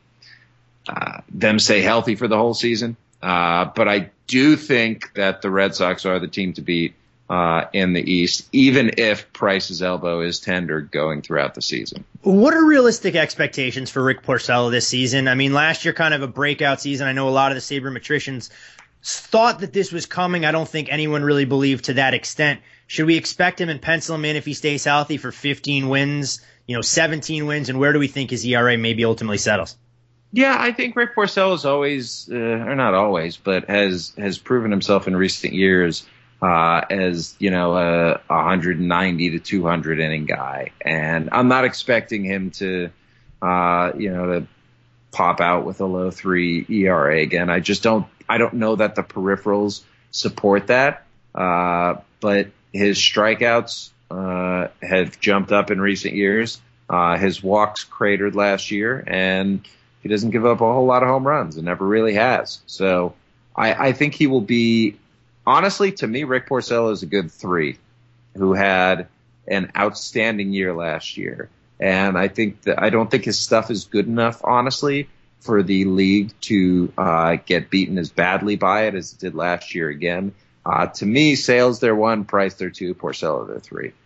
S9: uh, them stay healthy for the whole season. Uh, but I do think that the Red Sox are the team to beat uh, in the East, even if Price's elbow is tender going throughout the season.
S7: What are realistic expectations for Rick Porcello this season? I mean, last year kind of a breakout season. I know a lot of the sabermetricians thought that this was coming. I don't think anyone really believed to that extent. Should we expect him and pencil him in if he stays healthy for fifteen wins, you know, seventeen wins, and where do we think his E R A maybe ultimately settles?
S9: Yeah, I think Rick Porcello is always, uh, or not always, but has has proven himself in recent years uh, as, you know, a one ninety to two hundred inning guy. And I'm not expecting him to, uh, you know, to pop out with a low three E R A again. I just don't, I don't know that the peripherals support that. Uh, but his strikeouts uh, have jumped up in recent years. Uh, his walks cratered last year, and he doesn't give up a whole lot of home runs and never really has. So I, I think he will be, honestly, to me, Rick Porcello is a good three who had an outstanding year last year. And I think that I don't think his stuff is good enough, honestly, for the league to uh, get beaten as badly by it as it did last year again. Uh, to me, Sale's their one, Price their two, Porcello their three.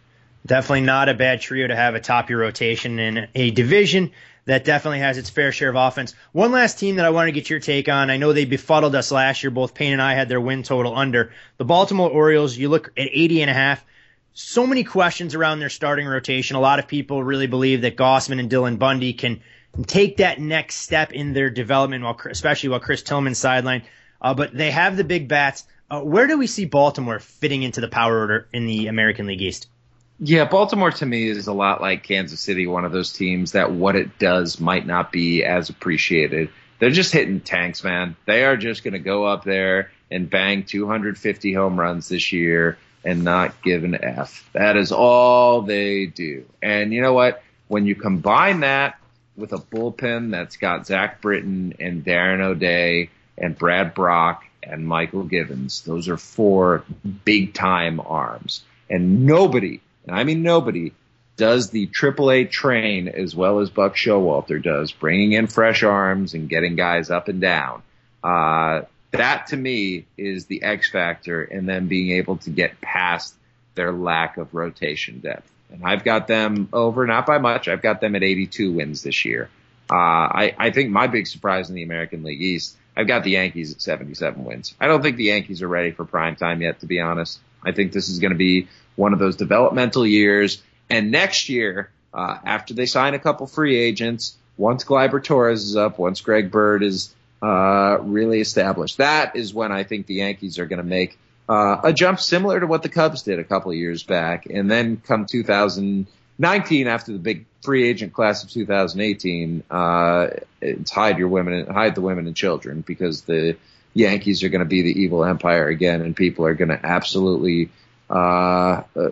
S7: Definitely not a bad trio to have atop your rotation in a division that definitely has its fair share of offense. One last team that I want to get your take on. I know they befuddled us last year. Both Payne and I had their win total under. The Baltimore Orioles, you look at eighty and a half. So many questions around their starting rotation. A lot of people really believe that Gausman and Dylan Bundy can take that next step in their development, while, especially while Chris Tillman's sidelined. Uh, but they have the big bats. Uh, where do we see Baltimore fitting into the power order in the American League East?
S9: Yeah, Baltimore to me is a lot like Kansas City, one of those teams that what it does might not be as appreciated. They're just hitting tanks, man. They are just going to go up there and bang two hundred fifty home runs this year and not give an F. That is all they do. And you know what? When you combine that with a bullpen that's got Zach Britton and Darren O'Day and Brad Brock and Michael Givens, those are four big-time arms. And nobody, and I mean nobody, does the triple A train as well as Buck Showalter does, bringing in fresh arms and getting guys up and down. Uh, that, to me, is the X factor, and then being able to get past their lack of rotation depth. And I've got them over, not by much. I've got them at eighty-two wins this year. Uh, I, I think my big surprise in the American League East, I've got the Yankees at seventy-seven wins. I don't think the Yankees are ready for prime time yet, to be honest. I think this is going to be one of those developmental years. And next year, uh, after they sign a couple free agents, once Gleyber Torres is up, once Greg Bird is uh, really established, that is when I think the Yankees are going to make uh, a jump similar to what the Cubs did a couple of years back. And then come two thousand nineteen, after the big free agent class of two thousand eighteen, uh, it's hide your women, hide the women and children, because the Yankees are going to be the evil empire again, and people are going to absolutely uh, uh,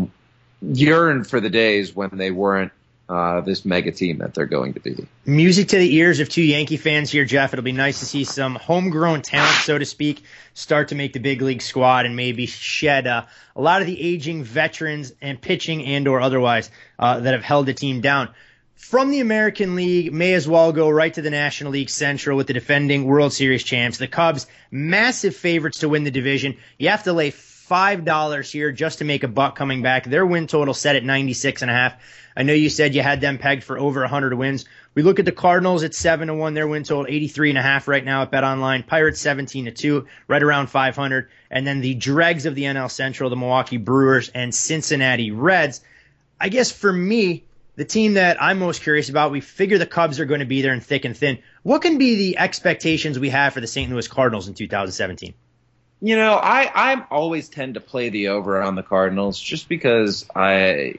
S9: yearn for the days when they weren't uh, this mega team that they're going to be.
S7: Music to the ears of two Yankee fans here, Jeff. It'll be nice to see some homegrown talent, so to speak, start to make the big league squad and maybe shed uh, a lot of the aging veterans and pitching and or otherwise uh, that have held the team down. From the American League, may as well go right to the National League Central with the defending World Series champs. The Cubs, massive favorites to win the division. You have to lay five dollars here just to make a buck coming back. Their win total set at ninety-six and a half. I know you said you had them pegged for over one hundred wins. We look at the Cardinals at seven to one. Their win total eighty-three and a half right now at BetOnline. Pirates seventeen to two, right around five hundred. And then the dregs of the N L Central, the Milwaukee Brewers and Cincinnati Reds. I guess for me, the team that I'm most curious about, we figure the Cubs are going to be there in thick and thin. What can be the expectations we have for the Saint Louis Cardinals in two thousand seventeen?
S9: You know, I I always tend to play the over on the Cardinals just because I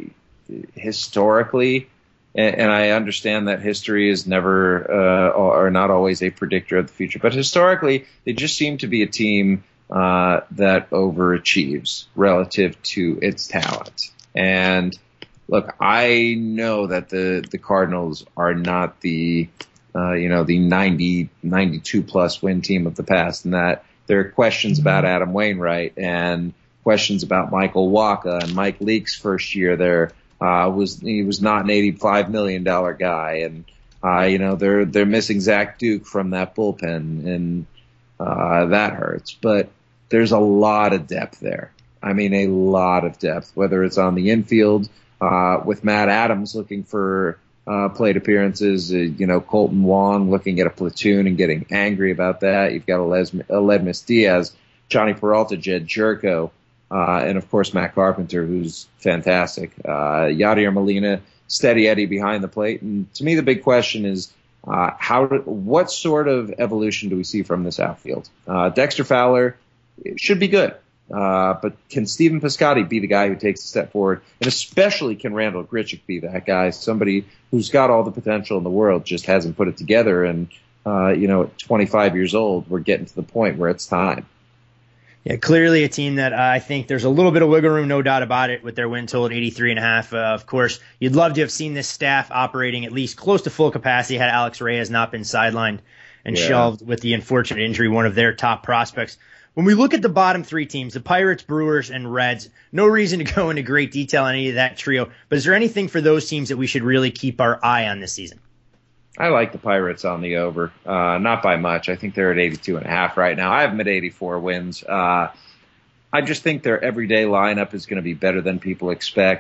S9: historically, and, and I understand that history is never uh, or not always a predictor of the future, but historically they just seem to be a team uh, that overachieves relative to its talent. And look, I know that the the Cardinals are not the uh, you know the ninety, ninety-two plus win team of the past, and that there are questions about Adam Wainwright and questions about Michael Wacha, and Mike Leake's first year there uh, was he was not an eighty-five million dollars guy, and uh, you know they're they're missing Zach Duke from that bullpen, and uh, that hurts. But there's a lot of depth there. I mean, a lot of depth, whether it's on the infield uh, with Matt Adams looking for Uh, plate appearances, uh, you know, Colton Wong looking at a platoon and getting angry about that. You've got Aledmus Diaz, Johnny Peralta, Jed Jerko, uh, and of course Matt Carpenter, who's fantastic. Uh, Yadier Molina, steady Eddie behind the plate. And to me, the big question is, uh, how, what sort of evolution do we see from this outfield? Uh, Dexter Fowler should be good. Uh, but can Stephen Piscotty be the guy who takes a step forward? And especially can Randall Grichuk be that guy, somebody who's got all the potential in the world, just hasn't put it together. And, uh, you know, at twenty-five years old, we're getting to the point where it's time.
S7: Yeah, clearly a team that uh, I think there's a little bit of wiggle room, no doubt about it, with their win total at eighty-three and a half. Uh, of course, you'd love to have seen this staff operating at least close to full capacity had Alex Reyes not been sidelined and yeah. shelved with the unfortunate injury, one of their top prospects. When we look at the bottom three teams, the Pirates, Brewers, and Reds, no reason to go into great detail on any of that trio, but is there anything for those teams that we should really keep our eye on this season?
S9: I like the Pirates on the over, uh, not by much. I think they're at eighty-two and a half right now. I have them at eighty-four wins. Uh, I just think their everyday lineup is going to be better than people expect.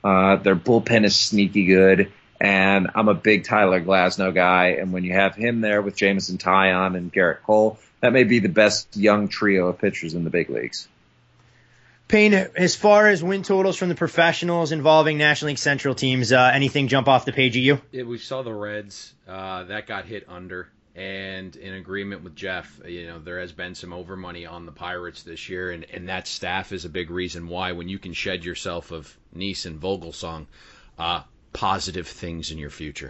S9: Uh, their bullpen is sneaky good, and I'm a big Tyler Glasnow guy. And when you have him there with Jameson Taillon and Garrett Cole, that may be the best young trio of pitchers in the big leagues.
S7: Payne, as far as win totals from the professionals involving National League Central teams, uh, anything jump off the page at you?
S8: Yeah, we saw the Reds. Uh, that got hit under. And in agreement with Jeff, you know, there has been some over money on the Pirates this year, and, and that staff is a big reason why, when you can shed yourself of Neese and Vogelsong, uh, positive things in your future.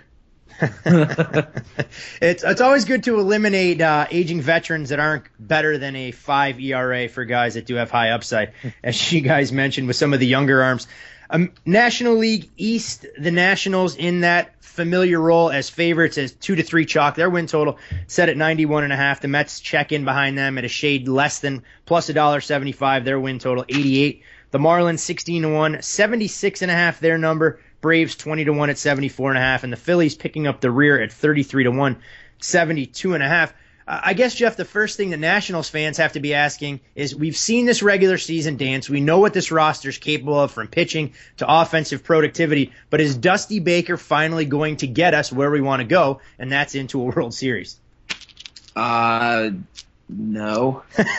S7: it's it's always good to eliminate uh, aging veterans that aren't better than a five E R A for guys that do have high upside, as you guys mentioned with some of the younger arms. Um, National League East, the Nationals in that familiar role as favorites as two to three chalk. Their win total set at ninety-one and a half. The Mets check in behind them at a shade less than plus one dollar seventy-five. Their win total eighty-eight. The Marlins sixteen to one, seventy-six and a half. Their number. Braves twenty to one at seventy-four and a half, and the Phillies picking up the rear at thirty-three to one, seventy-two and a half. Uh, I guess, Jeff, the first thing the Nationals fans have to be asking is, we've seen this regular season dance. We know what this roster is capable of, from pitching to offensive productivity, but is Dusty Baker finally going to get us where we want to go, and that's into a World Series?
S9: Uh, no.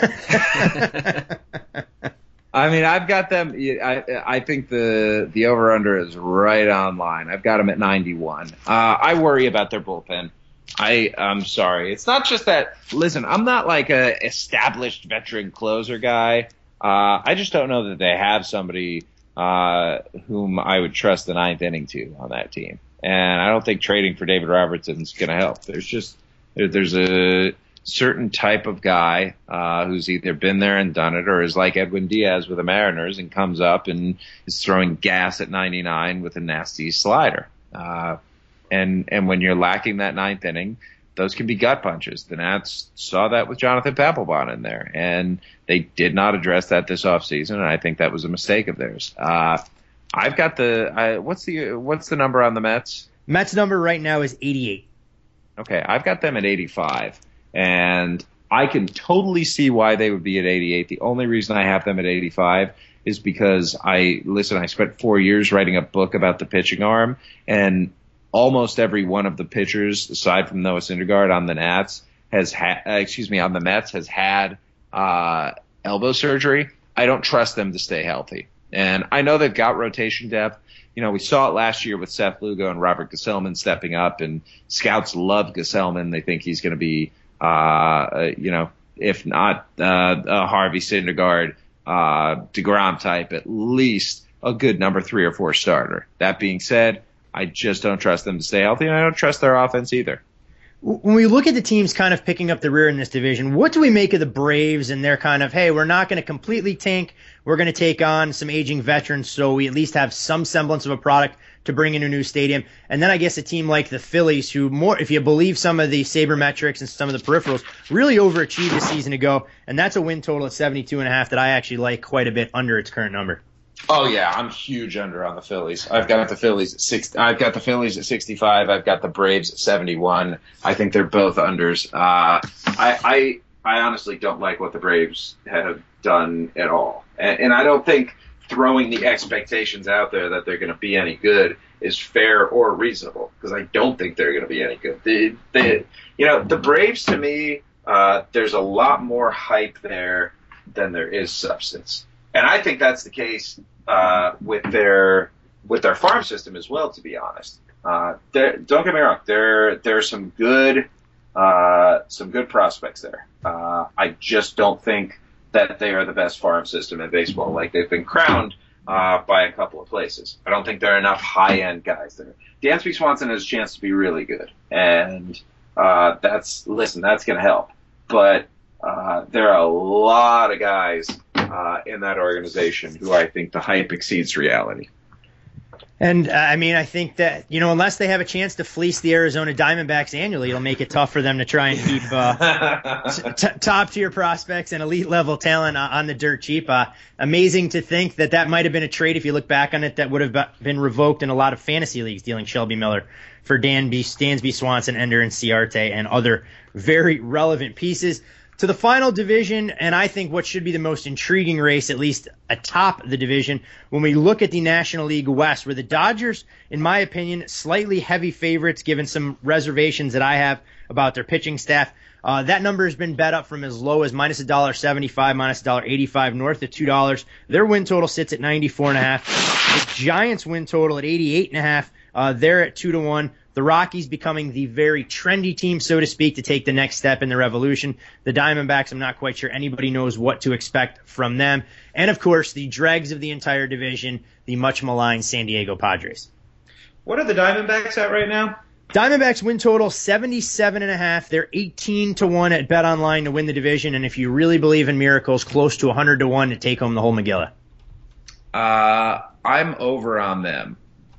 S9: I mean, I've got them. I I think the the over under is right on line. I've got them at ninety-one. Uh, I worry about their bullpen. I I'm sorry. It's not just that. Listen, I'm not like a established veteran closer guy. Uh, I just don't know that they have somebody uh, whom I would trust the ninth inning to on that team. And I don't think trading for David Robertson is going to help. There's just there, there's a certain type of guy uh, who's either been there and done it, or is like Edwin Diaz with the Mariners and comes up and is throwing gas at ninety-nine with a nasty slider. Uh, and and when you're lacking that ninth inning, those can be gut punches. The Nats saw that with Jonathan Papelbon in there, and they did not address that this offseason, and I think that was a mistake of theirs. Uh, I've got the I, what's the what's the number on the Mets?
S7: Mets number right now is eighty-eight.
S9: Okay, I've got them at eighty-five. And I can totally see why they would be at eighty-eight. The only reason I have them at eighty-five is because I, listen, I spent four years writing a book about the pitching arm, and almost every one of the pitchers, aside from Noah Syndergaard on the Nats, has had, uh, excuse me, on the Mets, has had uh, elbow surgery. I don't trust them to stay healthy. And I know they've got rotation depth. You know, we saw it last year with Seth Lugo and Robert Gesellman stepping up, and scouts love Gesellman. They think he's going to be, Uh, you know, if not uh, a Harvey Syndergaard, uh, DeGrom type, at least a good number three or four starter. That being said, I just don't trust them to stay healthy, and I don't trust their offense either.
S7: When we look at the teams kind of picking up the rear in this division, what do we make of the Braves and their kind of, hey, we're not going to completely tank, we're going to take on some aging veterans so we at least have some semblance of a product to bring in a new stadium? And then I guess a team like the Phillies, who, more, if you believe some of the sabermetrics and some of the peripherals, really overachieved a season ago, and that's a win total of seventy-two and a half that I actually like quite a bit under its current number.
S9: Oh yeah, I'm huge under on the Phillies. I've got the Phillies at six. I've got the Phillies at sixty-five. I've got the Braves at seventy-one. I think they're both unders. Uh, I, I I honestly don't like what the Braves have done at all, and, and I don't think throwing the expectations out there that they're going to be any good is fair or reasonable, because I don't think they're going to be any good. They, they, you know, the Braves, to me, uh, there's a lot more hype there than there is substance. And I think that's the case uh, with their with their farm system as well, to be honest. Uh, don't get me wrong, there there are some good uh, some good prospects there. Uh, I just don't think that they are the best farm system in baseball. Like, they've been crowned uh, by a couple of places. I don't think there are enough high-end guys there. Dansby Swanson has a chance to be really good, and uh, that's listen, that's going to help. But uh, there are a lot of guys uh, in that organization who I think the hype exceeds reality.
S7: And, uh, I mean, I think that, you know, unless they have a chance to fleece the Arizona Diamondbacks annually, it'll make it tough for them to try and keep uh, t- top-tier prospects and elite-level talent uh, on the dirt cheap. Uh, amazing to think that that might have been a trade, if you look back on it, that would have been revoked in a lot of fantasy leagues, dealing Shelby Miller for Dan B, Dansby Swanson, Ender, and Ciarte, and other very relevant pieces. To the final division, and I think what should be the most intriguing race, at least atop the division, when we look at the National League West, where the Dodgers, in my opinion, slightly heavy favorites, given some reservations that I have about their pitching staff. Uh, that number has been bet up from as low as minus one dollar seventy-five, minus one dollar eighty-five, north of two dollars. Their win total sits at ninety-four and a half. The Giants' win total at eighty-eight and a half. Uh, they're at two to one. The Rockies becoming the very trendy team, so to speak, to take the next step in their evolution. The Diamondbacks, I'm not quite sure anybody knows what to expect from them. And, of course, the dregs of the entire division, the much-maligned San Diego Padres.
S9: What are the Diamondbacks at right now?
S7: Diamondbacks win total seventy-seven and a half. They're eighteen to one at BetOnline to win the division. And if you really believe in miracles, close to one hundred to one to take home the whole Megillah.
S9: Uh, I'm over on them.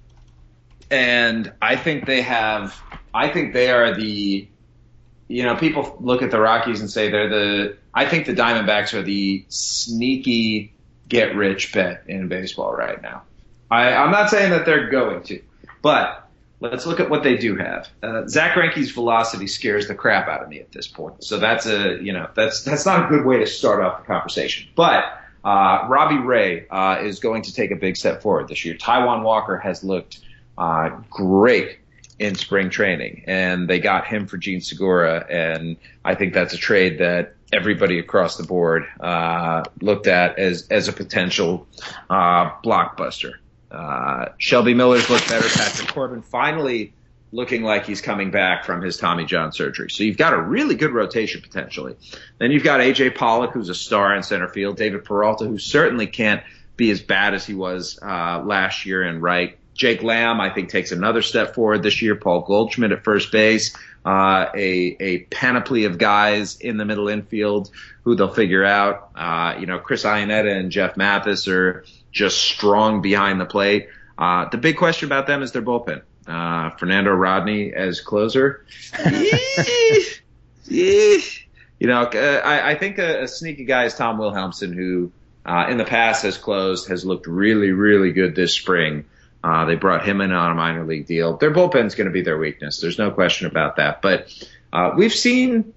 S9: And I think they have, I think they are the, you know, people look at the Rockies and say they're the, I think the Diamondbacks are the sneaky get rich bet in baseball right now. I, I'm not saying that they're going to, but let's look at what they do have. Uh, Zach Greinke's velocity scares the crap out of me at this point. So that's a, you know, that's, that's not a good way to start off the conversation. But uh, Robbie Ray uh, is going to take a big step forward this year. Taijuan Walker has looked Uh, great in spring training, and they got him for Gene Segura, and I think that's a trade that everybody across the board uh, looked at as as a potential uh, blockbuster. Uh, Shelby Miller's looked better. Patrick Corbin finally looking like he's coming back from his Tommy John surgery. So you've got a really good rotation potentially. Then you've got A J Pollock, who's a star in center field. David Peralta, who certainly can't be as bad as he was uh, last year in right. Jake Lamb, I think, takes another step forward this year. Paul Goldschmidt at first base, uh, a, a panoply of guys in the middle infield who they'll figure out. Uh, you know, Chris Iannetta and Jeff Mathis are just strong behind the plate. Uh, the big question about them is their bullpen. Uh, Fernando Rodney as closer. You know, uh, I, I think a, a sneaky guy is Tom Wilhelmsen, who uh, in the past has closed, has looked really, really good this spring. Uh, they brought him in on a minor league deal. Their bullpen's going to be their weakness. There's no question about that. But uh, we've seen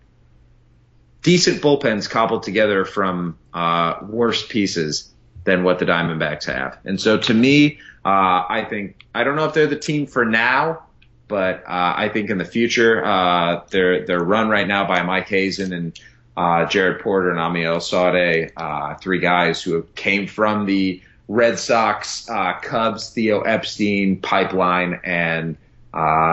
S9: decent bullpens cobbled together from uh, worse pieces than what the Diamondbacks have. And so to me, uh, I think, I don't know if they're the team for now, but uh, I think in the future, uh, their their run right now by Mike Hazen and uh, Jared Porter and Amiel Sade, uh, three guys who came from the Red Sox, uh, Cubs, Theo Epstein pipeline, and uh,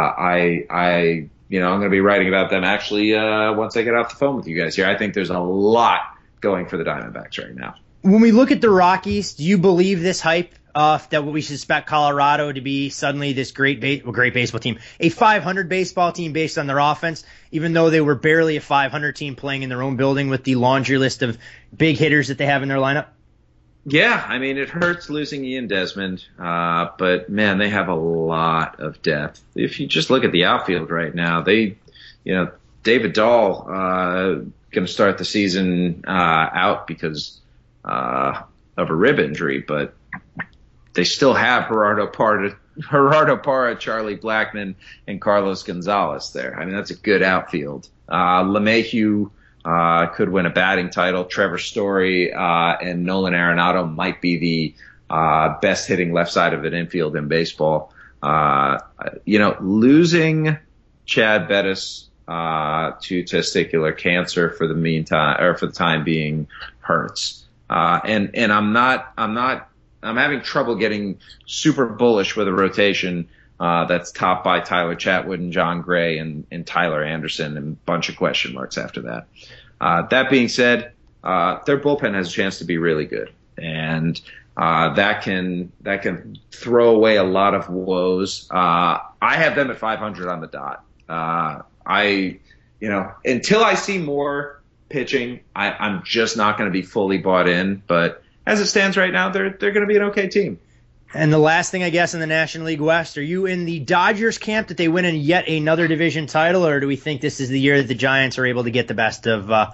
S9: I, I, you know, I'm going to be writing about them actually uh, once I get off the phone with you guys here. I think there's a lot going for the Diamondbacks right now.
S7: When we look at the Rockies, do you believe this hype uh, that we suspect Colorado to be suddenly this great, ba- well, great baseball team, a five hundred baseball team based on their offense, even though they were barely a five hundred team playing in their own building with the laundry list of big hitters that they have in their lineup?
S9: Yeah, I mean, it hurts losing Ian Desmond, uh, but, man, they have a lot of depth. If you just look at the outfield right now, they, you know, David Dahl uh, going to start the season uh, out because uh, of a rib injury, but they still have Gerardo Parra, Gerardo Parra, Charlie Blackmon, and Carlos Gonzalez there. I mean, that's a good outfield. Uh, LeMahieu Uh, could win a batting title. Trevor Story uh, and Nolan Arenado might be the uh, best hitting left side of an infield in baseball. Uh, you know, losing Chad Bettis uh, to testicular cancer for the meantime, or for the time being, hurts. Uh, and and I'm not I'm not I'm having trouble getting super bullish with a rotation uh, that's topped by Tyler Chatwood and John Gray and, and Tyler Anderson and a bunch of question marks after that. Uh, that being said, uh, their bullpen has a chance to be really good, and uh, that can that can throw away a lot of woes. Uh, I have them at five hundred on the dot. Uh, I, you know, until I see more pitching, I, I'm just not going to be fully bought in. But as it stands right now, they're they're going to be an okay team.
S7: And the last thing, I guess, in the National League West, are you in the Dodgers camp that they win in yet another division title, or do we think this is the year that the Giants are able to get the best of uh,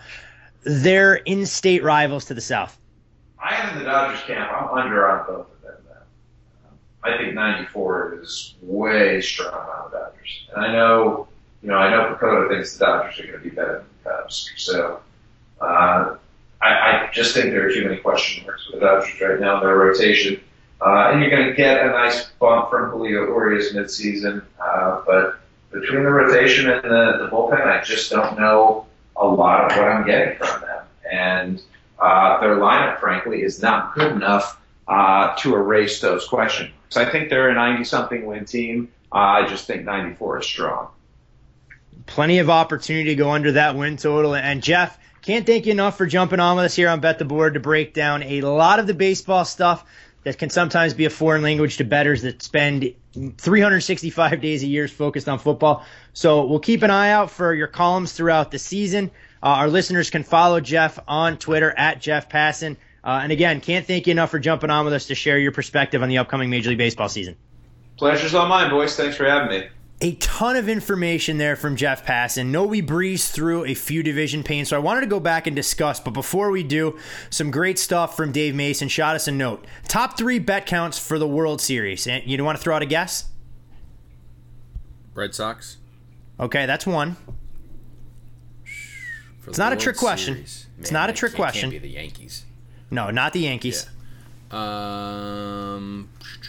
S7: their in-state rivals to the south?
S9: I am in the Dodgers camp. I'm under on both of them, though. I think ninety-four is way strong on the Dodgers. And I know, you know, I know Pacoda thinks the Dodgers are going to be better than the Cubs. So
S10: Uh, I, I just think there are too many question marks with the Dodgers right now in their rotation. Uh, and you're going to get a nice bump from Julio Urias midseason. Uh, but between the rotation and the, the bullpen, I just don't know a lot of what I'm getting from them. And uh, their lineup, frankly, is not good enough uh, to erase those question marks. So I think they're a ninety-something win team. Uh, I just think ninety-four is strong.
S7: Plenty of opportunity to go under that win total. And Jeff, can't thank you enough for jumping on with us here on Bet the Board to break down a lot of the baseball stuff that can sometimes be a foreign language to bettors that spend three hundred sixty-five days a year focused on football. So we'll keep an eye out for your columns throughout the season. Uh, our listeners can follow Jeff on Twitter at Jeff Passan. Uh, and again, can't thank you enough for jumping on with us to share your perspective on the upcoming Major League Baseball season.
S10: Pleasure's all mine, boys. Thanks for having me.
S7: A ton of information there from Jeff Passan. Know we breezed through a few division pains, so I wanted to go back and discuss. But before we do, some great stuff from Dave Mason. Shot us a note. Top three bet counts for the World Series. And you want to throw out a guess?
S8: Red Sox.
S7: Okay, that's one.
S8: For
S7: it's not
S8: World
S7: a trick question.
S8: Series.
S7: It's
S8: Man,
S7: not a trick
S8: can't,
S7: question.
S8: Can't be the Yankees.
S7: No, not the Yankees.
S8: Yeah. Um,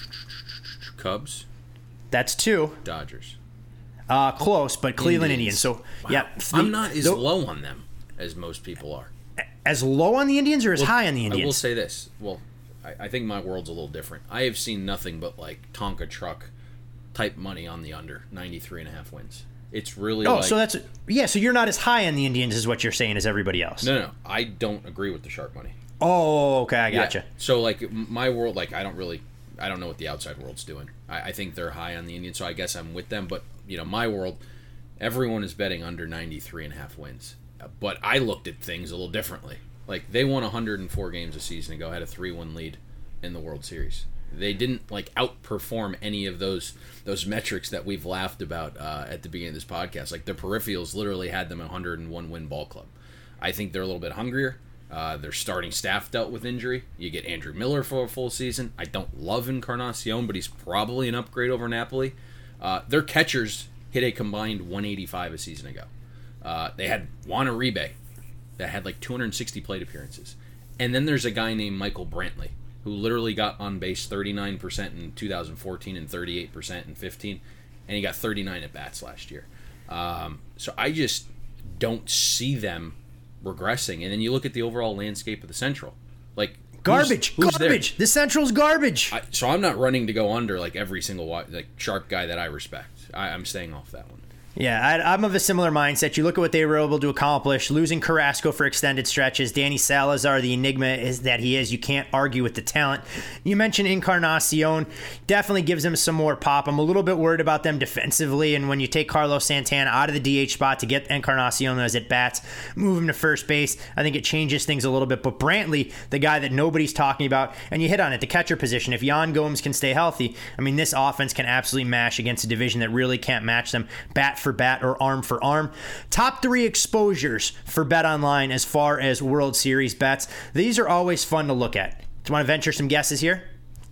S8: Cubs.
S7: That's two.
S8: Dodgers.
S7: Uh, close, but Cleveland Indians.
S8: Indians.
S7: So,
S8: wow.
S7: yeah. The,
S8: I'm not as
S7: the,
S8: low on them as most people are.
S7: As low on the Indians or as
S8: well,
S7: high on the Indians?
S8: I will say this. Well, I, I think my world's a little different. I have seen nothing but like Tonka truck type money on the under ninety-three and a half wins. It's really
S7: oh,
S8: like,
S7: so that's yeah. So you're not as high on the Indians as what you're saying as everybody else.
S8: No, no, I don't agree with the sharp money.
S7: Oh, okay, I gotcha.
S8: Yeah. So like my world, like I don't really, I don't know what the outside world's doing. I, I think they're high on the Indians, so I guess I'm with them. But you know, my world, everyone is betting under ninety-three and a half wins. But I looked at things a little differently. Like they won one hundred four games a season ago, had a three one lead in the World Series. They didn't like outperform any of those those metrics that we've laughed about uh, at the beginning of this podcast. Like their peripherals literally had them a one hundred one win ball club. I think they're a little bit hungrier. Uh, their starting staff dealt with injury. You get Andrew Miller for a full season. I don't love Encarnacion, but he's probably an upgrade over Napoli. Uh, their catchers hit a combined one eighty-five a season ago. Uh, they had Juan Uribe that had like two hundred sixty plate appearances. And then there's a guy named Michael Brantley who literally got on base thirty-nine percent in two thousand fourteen and thirty-eight percent in fifteen, and he got thirty-nine at-bats last year. Um, so I just don't see them regressing. And then you look at the overall landscape of the Central. Like
S7: Garbage,
S8: who's, who's
S7: garbage.
S8: There?
S7: The Central's garbage.
S8: I, so I'm not running to go under like every single like sharp guy that I respect. I, I'm staying off that one.
S7: Yeah, I, I'm of a similar mindset. You look at what they were able to accomplish, losing Carrasco for extended stretches. Danny Salazar, the enigma is that he is. You can't argue with the talent. You mentioned Encarnacion. Definitely gives them some more pop. I'm a little bit worried about them defensively, and when you take Carlos Santana out of the D H spot to get Encarnacion those at-bats, move him to first base, I think it changes things a little bit. But Brantley, the guy that nobody's talking about, and you hit on it, the catcher position. If Yan Gomes can stay healthy, I mean, this offense can absolutely mash against a division that really can't match them. Bat for bat or arm for arm. Top three exposures for BetOnline as far as World Series bets. These are always fun to look at. Do you want to venture some guesses here?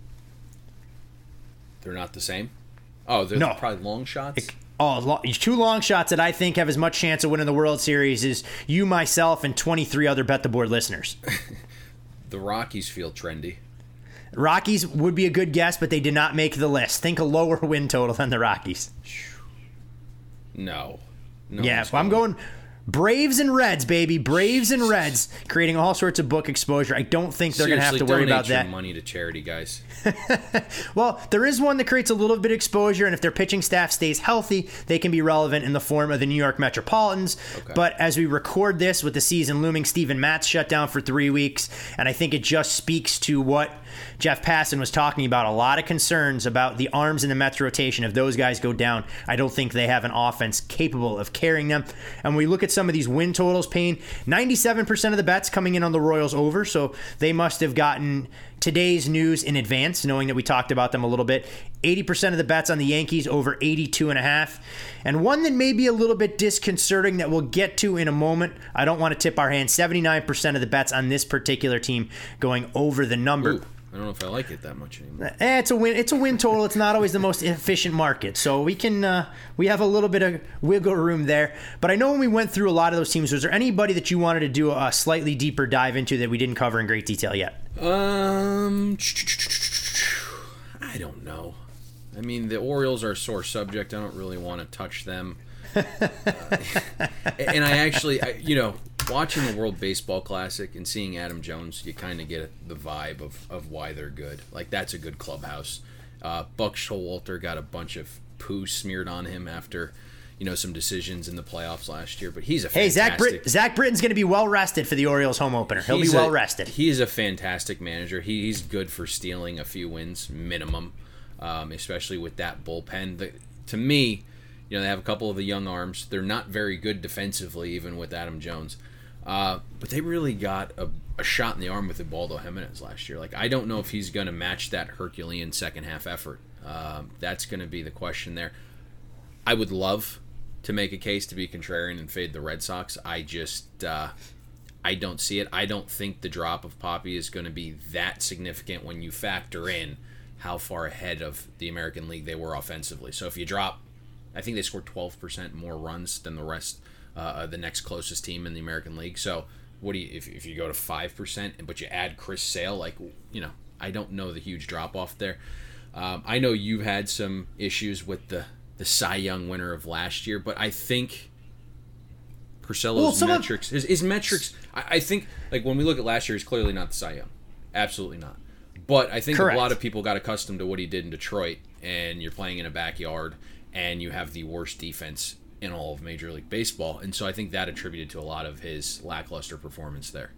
S8: They're not the same? Oh, they're
S7: no.
S8: probably long shots?
S7: It, oh, two long shots that I think have as much chance of winning the World Series as you, myself, and twenty-three other Bet the Board listeners.
S8: The Rockies feel trendy.
S7: Rockies would be a good guess, but they did not make the list. Think a lower win total than the Rockies.
S8: No. no
S7: yeah, well, I'm going Braves and Reds, baby. Braves and Reds, creating all sorts of book exposure. I don't think they're going to have to worry about that.
S8: Your money to charity, guys.
S7: Well, there is one that creates a little bit of exposure, and if their pitching staff stays healthy, they can be relevant in the form of the New York Metropolitans. Okay. But as we record this with the season looming, Steven Matz shut down for three weeks, and I think it just speaks to what Jeff Passan was talking about. A lot of concerns about the arms in the Mets rotation. If those guys go down, I don't think they have an offense capable of carrying them. And when we look at some of these win totals, Payne, ninety-seven percent of the bets coming in on the Royals over, so they must have gotten today's news in advance, knowing that we talked about them a little bit. eighty percent of the bets on the Yankees over eighty-two and a half. And one that may be a little bit disconcerting that we'll get to in a moment. I don't want to tip our hand. seventy-nine percent of the bets on this particular team going over the number.
S8: Ooh. I don't know if I like it that much anymore.
S7: Eh, it's a win. It's a win total. It's not always the most efficient market, so we can uh, we have a little bit of wiggle room there. But I know when we went through a lot of those teams, was there anybody that you wanted to do a slightly deeper dive into that we didn't cover in great detail yet?
S8: Um, I don't know. I mean, the Orioles are a sore subject. I don't really want to touch them. uh, and I actually, I, you know. Watching the World Baseball Classic and seeing Adam Jones, you kind of get the vibe of, of why they're good. Like, that's a good clubhouse. Uh, Buck Showalter got a bunch of poo smeared on him after, you know, some decisions in the playoffs last year. But he's a fantastic...
S7: Hey, Zach, Brit- Zach Britton's going to be well-rested for the Orioles home opener. He'll be well-rested.
S8: He's a fantastic manager. He, he's good for stealing a few wins, minimum, um, especially with that bullpen. The, to me, you know, they have a couple of the young arms. They're not very good defensively, even with Adam Jones. Uh, but they really got a, a shot in the arm with Ubaldo Jimenez last year. Like, I don't know if he's going to match that Herculean second half effort. Um, that's going to be the question there. I would love to make a case to be contrarian and fade the Red Sox. I just, uh, I don't see it. I don't think the drop of Poppy is going to be that significant when you factor in how far ahead of the American League they were offensively. So if you drop, I think they scored twelve percent more runs than the rest Uh, the next closest team in the American League. So, what do you if if you go to five percent, but you add Chris Sale, like, you know, I don't know the huge drop off there. Um, I know you've had some issues with the the Cy Young winner of last year, but I think Porcello's well, metrics of, his, his metrics. I, I think like when we look at last year, he's clearly not the Cy Young, absolutely not. But I think correct. a lot of people got accustomed to what he did in Detroit, and you're playing in a backyard, and you have the worst defense in all of Major League Baseball, and so I think that attributed to a lot of his lackluster performance there.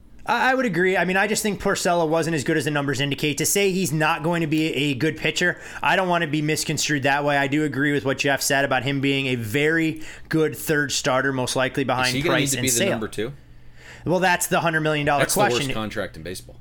S7: I would agree. I mean, I just think Porcello wasn't as good as the numbers indicate. To say he's not going to be a good pitcher, I don't want to be misconstrued that way. I do agree with what Jeff said about him being a very good third starter, most likely behind
S8: Is he
S7: Price
S8: need to
S7: and
S8: be
S7: Sale.
S8: The number two?
S7: Well, that's the one hundred million dollars
S8: that's
S7: question.
S8: That's the worst contract in baseball.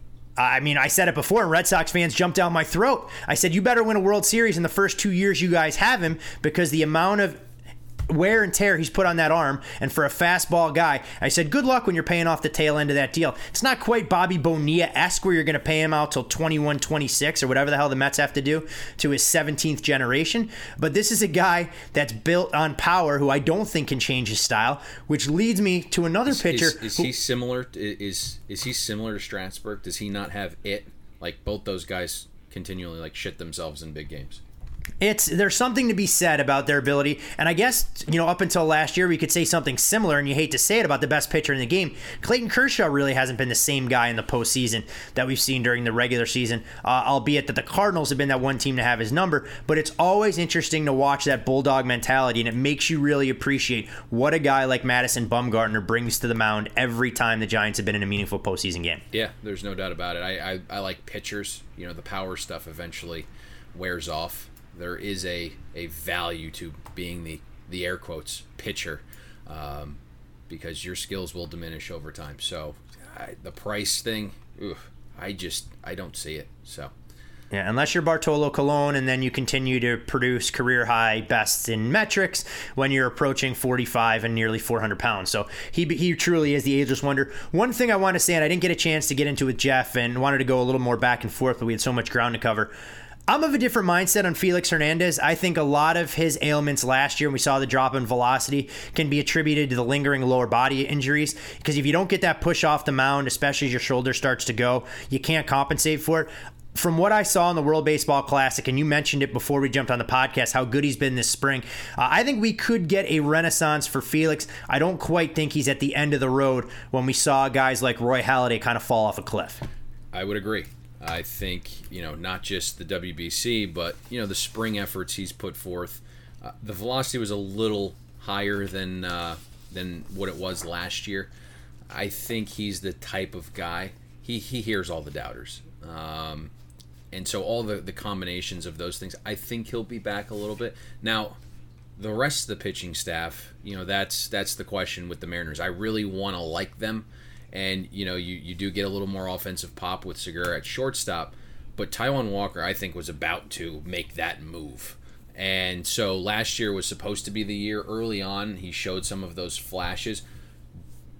S7: I mean, I said it before, and Red Sox fans jumped down my throat. I said, you better win a World Series in the first two years you guys have him, because the amount of wear and tear he's put on that arm, and for a fastball guy, I said, good luck when you're paying off the tail end of that deal. It's not quite Bobby Bonilla-esque where you're going to pay him out till twenty-one, twenty-six or whatever the hell the Mets have to do to his seventeenth generation, but this is a guy that's built on power who I don't think can change his style, which leads me to another
S8: is,
S7: pitcher.
S8: Is, is
S7: who,
S8: he similar? Is is he similar to Strasburg? Does he not have it? Like, both those guys continually like shit themselves in big games.
S7: It's there's something to be said about their ability, and I guess, you know, up until last year we could say something similar, and you hate to say it about the best pitcher in the game. Clayton Kershaw really hasn't been the same guy in the postseason that we've seen during the regular season, uh, albeit that the Cardinals have been that one team to have his number, but it's always interesting to watch that bulldog mentality, and it makes you really appreciate what a guy like Madison Bumgarner brings to the mound every time the Giants have been in a meaningful postseason game.
S8: Yeah, there's no doubt about it. I, I, I like pitchers. You know, the power stuff eventually wears off. There is a, a value to being the, the air quotes pitcher, um, because your skills will diminish over time. So I, the price thing, ugh, I just I don't see it. So
S7: yeah, unless you're Bartolo Colon and then you continue to produce career high bests in metrics when you're approaching forty-five and nearly four hundred pounds. So he he truly is the ageless wonder. One thing I want to say, and I didn't get a chance to get into with Jeff and wanted to go a little more back and forth, but we had so much ground to cover. I'm of a different mindset on Felix Hernandez. I think a lot of his ailments last year, and we saw the drop in velocity, can be attributed to the lingering lower body injuries. Because if you don't get that push off the mound, especially as your shoulder starts to go, you can't compensate for it. From what I saw in the World Baseball Classic, and you mentioned it before we jumped on the podcast, how good he's been this spring, uh, I think we could get a renaissance for Felix. I don't quite think he's at the end of the road when we saw guys like Roy Halladay kind of fall off a cliff.
S8: I would agree. I think, you know, not just the W B C, but, you know, the spring efforts he's put forth. Uh, the velocity was a little higher than uh, than what it was last year. I think he's the type of guy, he, he hears all the doubters. Um, and so all the, the combinations of those things, I think he'll be back a little bit. Now, the rest of the pitching staff, you know, that's that's the question with the Mariners. I really want to like them. And, you know, you, you do get a little more offensive pop with Segura at shortstop. But Taijuan Walker, I think, was about to make that move. And so last year was supposed to be the year early on. He showed some of those flashes.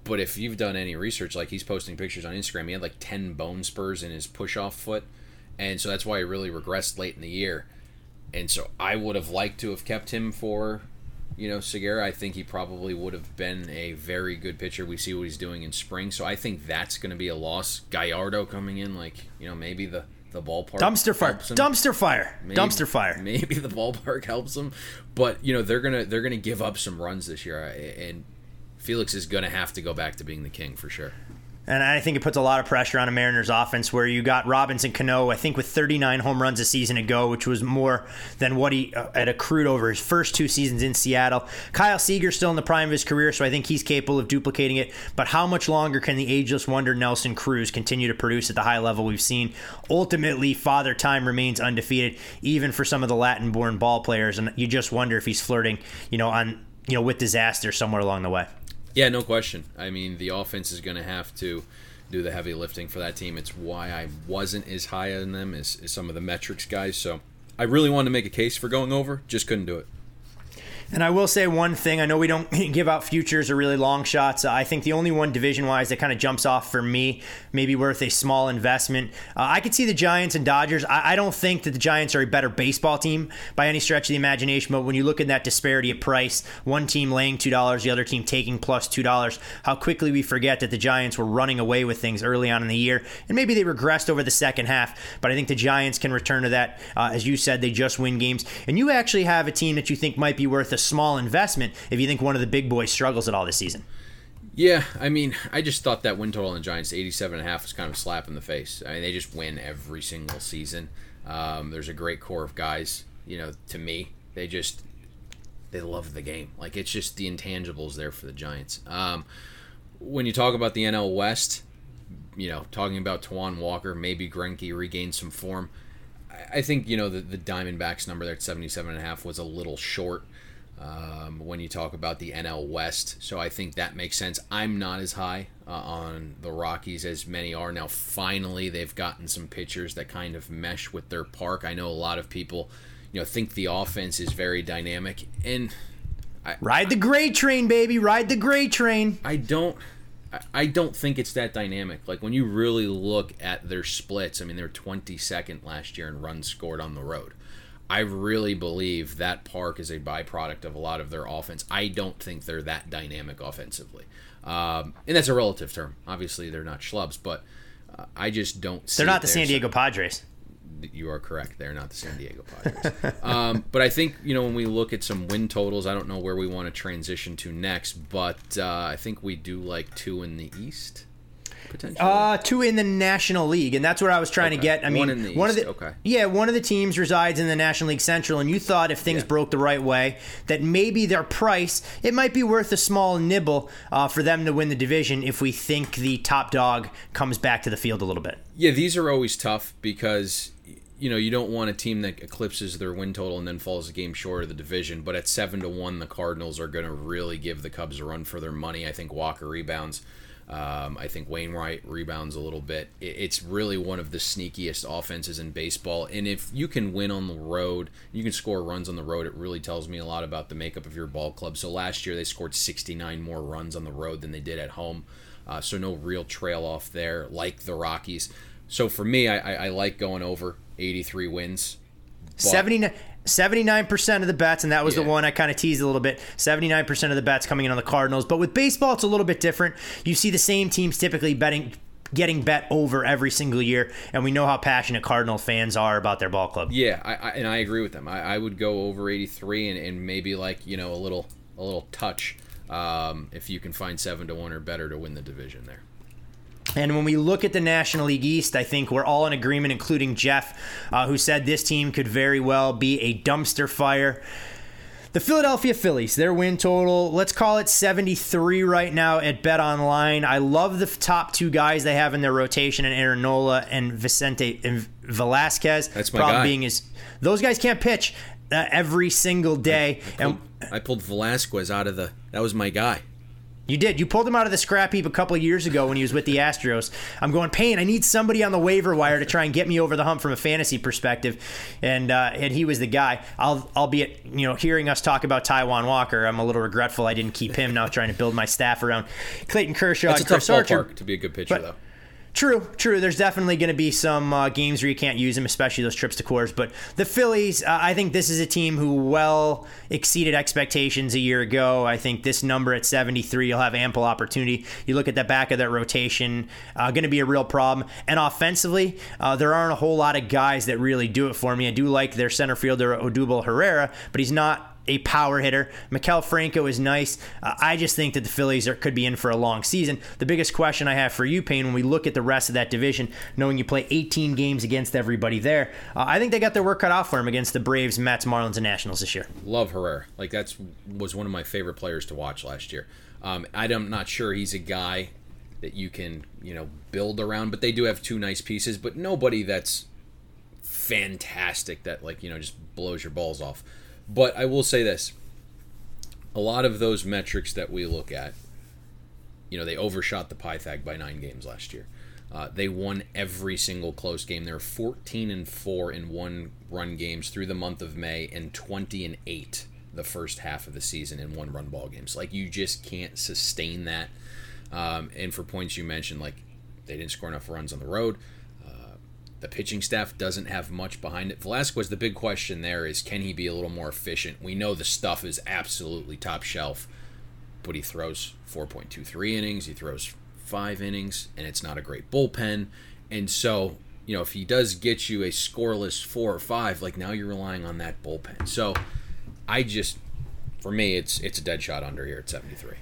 S8: But if you've done any research, like he's posting pictures on Instagram, he had like ten bone spurs in his push-off foot. And so that's why he really regressed late in the year. And so I would have liked to have kept him for, you know, Segura. I think he probably would have been a very good pitcher. We see what he's doing in spring. So I think that's going to be a loss. Gallardo coming in, like, you know, maybe the, the ballpark
S7: Dumpster fire. Dumpster fire.
S8: Maybe,
S7: Dumpster fire.
S8: Maybe the ballpark helps them. But, you know, they're going to they're gonna give up some runs this year. And Felix is going to have to go back to being the king for sure.
S7: And I think it puts a lot of pressure on a Mariners offense where you got Robinson Cano, I think, with thirty-nine home runs a season ago, which was more than what he uh, had accrued over his first two seasons in Seattle. Kyle Seager's still in the prime of his career, so I think he's capable of duplicating it. But how much longer can the ageless wonder Nelson Cruz continue to produce at the high level we've seen? Ultimately, Father Time remains undefeated, even for some of the Latin-born ball players, and you just wonder if he's flirting, you know, on you know with disaster somewhere along the way.
S8: Yeah, no question. I mean, the offense is going to have to do the heavy lifting for that team. It's why I wasn't as high on them as, as some of the metrics guys. So I really wanted to make a case for going over, just couldn't do it.
S7: And I will say one thing. I know we don't give out futures or really long shots. Uh, I think the only one division-wise that kind of jumps off for me, maybe worth a small investment. Uh, I could see the Giants and Dodgers. I, I don't think that the Giants are a better baseball team by any stretch of the imagination, but when you look at that disparity of price, one team laying two dollars, the other team taking plus two dollars, how quickly we forget that the Giants were running away with things early on in the year, and maybe they regressed over the second half, but I think the Giants can return to that. Uh, as you said, they just win games, and you actually have a team that you think might be worth a small investment if you think one of the big boys struggles at all this season.
S8: Yeah, I mean, I just thought that win total on the Giants, eighty-seven and a half, was kind of a slap in the face. I mean, they just win every single season. Um, there's a great core of guys, you know, to me. They just, they love the game. Like, it's just the intangibles there for the Giants. Um, when you talk about the N L West, you know, talking about Tawan Walker, maybe Greinke regained some form. I think, you know, the, the Diamondbacks number there at seventy-seven and a half was a little short. Um, when you talk about the N L West. So I think that makes sense. I'm not as high uh, on the Rockies as many are. Now, finally, they've gotten some pitchers that kind of mesh with their park. I know a lot of people, you know, think the offense is very dynamic. And I,
S7: Ride the gray train, baby. Ride the gray train.
S8: I don't... I don't think it's that dynamic. Like, when you really look at their splits, I mean, they were twenty-second last year in runs scored on the road. I really believe that park is a byproduct of a lot of their offense. I don't think they're that dynamic offensively. Um, and that's a relative term. Obviously, they're not schlubs, but uh, I just don't see
S7: They're not the
S8: there.
S7: San Diego Padres.
S8: You are correct. They're not the San Diego Padres. um, but I think, you know, when we look at some win totals, I don't know where we want to transition to next, but uh, I think we do like two in the East. Potentially.
S7: Uh, two in the National League, and that's what I was trying
S8: okay.
S7: to get. I mean,
S8: one, in the
S7: one
S8: East.
S7: of the
S8: okay.
S7: yeah, one of the teams resides in the National League Central, and you thought if things
S8: yeah.
S7: broke the right way, that maybe their price it might be worth a small nibble uh, for them to win the division if we think the top dog comes back to the field a little bit.
S8: Yeah, these are always tough because, you know, you don't want a team that eclipses their win total and then falls a game short of the division. But at seven to one, the Cardinals are going to really give the Cubs a run for their money. I think Walker rebounds. Um, I think Wainwright rebounds a little bit. It's really one of the sneakiest offenses in baseball. And if you can win on the road, you can score runs on the road, it really tells me a lot about the makeup of your ball club. So last year they scored sixty-nine more runs on the road than they did at home. Uh, so no real trail off there like the Rockies. So for me, I, I, I like going over eighty-three wins.
S7: seventy-nine seventy-nine percent of the bets, and that was
S8: yeah.
S7: the one I kind of teased a little bit, seventy-nine percent of the bets coming in on the Cardinals. But with baseball, it's a little bit different. You see the same teams typically betting, getting bet over every single year, and we know how passionate Cardinal fans are about their ball club.
S8: Yeah, I, I, and I agree with them. I, I would go over eighty-three and, and maybe like, you know, a little a little touch um, if you can find seven to one or better to win the division there.
S7: And when we look at the National League East, I think we're all in agreement, including Jeff, uh, who said this team could very well be a dumpster fire. The Philadelphia Phillies, their win total, let's call it seventy-three right now at BetOnline. I love the top two guys they have in their rotation, and Aaron Nola and Vicente and Velasquez.
S8: That's my
S7: Problem
S8: guy.
S7: being is those guys can't pitch uh, every single day.
S8: I, I, pulled,
S7: and
S8: I pulled Velasquez out of the. That was my guy.
S7: You did. You pulled him out of the scrap heap a couple of years ago when he was with the Astros. I'm going, Payne, I need somebody on the waiver wire to try and get me over the hump from a fantasy perspective, and uh, and he was the guy. I'll, albeit, you know, hearing us talk about Taijuan Walker, I'm a little regretful I didn't keep him. Now trying to build my staff around Clayton Kershaw
S8: That's
S7: and
S8: a
S7: Chris
S8: tough
S7: Archer.
S8: ballpark to be a good pitcher,
S7: but,
S8: though.
S7: True, true. There's definitely going to be some uh, games where you can't use him, especially those trips to Coors. But the Phillies, uh, I think this is a team who well exceeded expectations a year ago. I think this number at seventy-three, you'll have ample opportunity. You look at the back of that rotation, uh, going to be a real problem. And offensively, uh, there aren't a whole lot of guys that really do it for me. I do like their center fielder, Odubel Herrera, but he's not a power hitter. Maikel Franco is nice. Uh, I just think that the Phillies are, could be in for a long season. The biggest question I have for you, Payne, when we look at the rest of that division, knowing you play eighteen games against everybody there, uh, I think they got their work cut out for them against the Braves, Mets, Marlins, and Nationals this year.
S8: Love Herrera. Like, that's was one of my favorite players to watch last year. Um, I'm not sure he's a guy that you can, you know, build around, but they do have two nice pieces, but nobody that's fantastic that, like, you know, just blows your balls off. But I will say this. A lot of those metrics that we look at, you know, they overshot the Pythag by nine games last year. Uh, they won every single close game. They were fourteen and four in one-run games through the month of May and twenty and eight the first half of the season in one-run ball games. Like, you just can't sustain that. Um, and for points you mentioned, like, they didn't score enough runs on the road. The pitching staff doesn't have much behind it. Velasquez, the big question there is, can he be a little more efficient? We know the stuff is absolutely top shelf, but he throws four point two three innings, he throws five innings, and it's not a great bullpen. And so, you know, if he does get you a scoreless four or five, like, now you're relying on that bullpen. So I just, for me, it's it's a dead shot under here at seventy-three.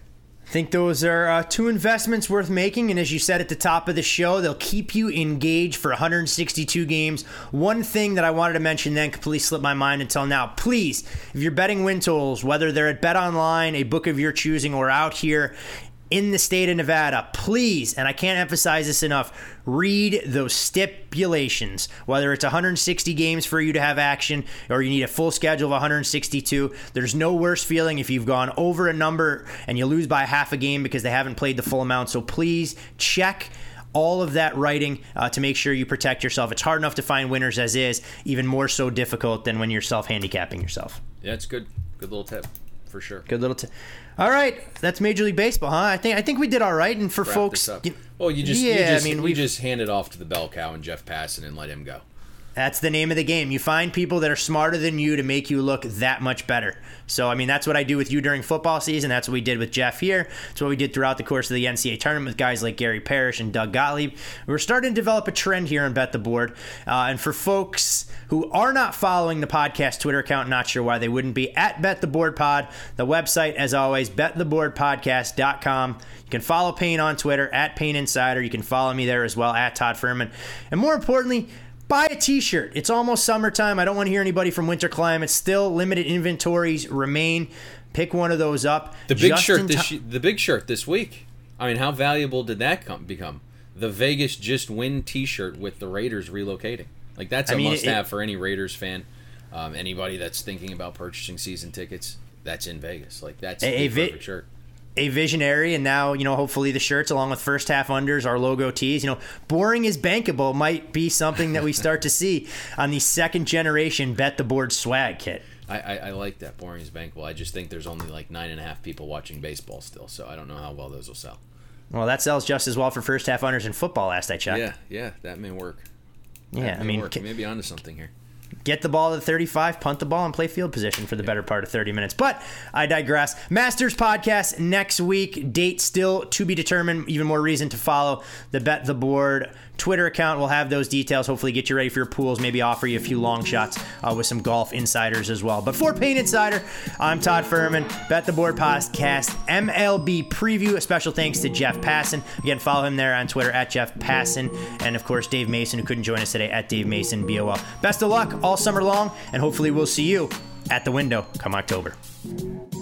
S7: I think those are uh, two investments worth making, and as you said at the top of the show, they'll keep you engaged for one hundred sixty-two games. One thing that I wanted to mention then completely slipped my mind until now. Please, if you're betting win totals, whether they're at BetOnline, a book of your choosing, or out here in the state of Nevada, please, and I can't emphasize this enough, read those stipulations. Whether it's one hundred sixty games for you to have action or you need a full schedule of one hundred sixty-two, there's no worse feeling if you've gone over a number and you lose by half a game because they haven't played the full amount. So please check all of that writing uh, to make sure you protect yourself. It's hard enough to find winners as is, even more so difficult than when you're self-handicapping yourself.
S8: Yeah, it's good. Good little tip, for sure.
S7: Good little tip. All right, that's Major League Baseball, huh? I think I think we did all right. And for
S8: Wrap
S7: folks,
S8: this up.
S7: you,
S8: well, you just
S7: yeah,
S8: you just,
S7: I mean,
S8: we
S7: we
S8: just hand it off to the bell cow and Jeff Passan and let him go.
S7: That's the name of the game. You find people that are smarter than you to make you look that much better. So, I mean, that's what I do with you during football season. That's what we did with Jeff here. That's what we did throughout the course of the N C double A tournament with guys like Gary Parrish and Doug Gottlieb. We're starting to develop a trend here on Bet the Board. Uh, and for folks who are not following the podcast Twitter account, not sure why they wouldn't be, at Bet the Board Pod. The website, as always, bet the board podcast dot com. You can follow Payne on Twitter, at Payne Insider. You can follow me there as well, at Todd Furman. And more importantly, buy a t-shirt. It's almost summertime. I don't want to hear anybody from winter climates. Still, limited inventories remain. Pick one of those up.
S8: The big
S7: Just
S8: shirt this
S7: ti-
S8: the big shirt this week. I mean, how valuable did that come become? The Vegas Just Win t-shirt with the Raiders relocating. Like, that's a
S7: I mean,
S8: must-have
S7: it-
S8: for any Raiders fan. Um, anybody that's thinking about purchasing season tickets, that's in Vegas. Like, that's
S7: A-
S8: the
S7: a vi-
S8: perfect shirt.
S7: A visionary, and now, you know, hopefully the shirts along with first half unders, our logo tees, you know, boring is bankable might be something that we start to see on the second generation Bet the Board swag kit.
S8: I, I, I like that. Boring is bankable. I just think there's only like nine and a half people watching baseball still, so I don't know how well those will sell.
S7: Well, that sells just as well for first half unders in football, last I checked.
S8: Yeah, yeah, that may work.
S7: Yeah,
S8: That
S7: I
S8: may
S7: mean,
S8: work.
S7: ca-
S8: We may be onto something here.
S7: Get the ball to the thirty-five, punt the ball, and play field position for the better part of thirty minutes. But I digress. Masters podcast next week. Date still to be determined. Even more reason to follow the Bet the Board Twitter account. We'll have those details. Hopefully get you ready for your pools. Maybe offer you a few long shots uh, with some golf insiders as well. But for Payne Insider, I'm Todd Furman. Bet the Board podcast M L B preview. A special thanks to Jeff Passan. Again, follow him there on Twitter at Jeff Passan. And of course, Dave Mason, who couldn't join us today, at Dave Mason B O L. Best of luck all summer long, and hopefully we'll see you at the window come October.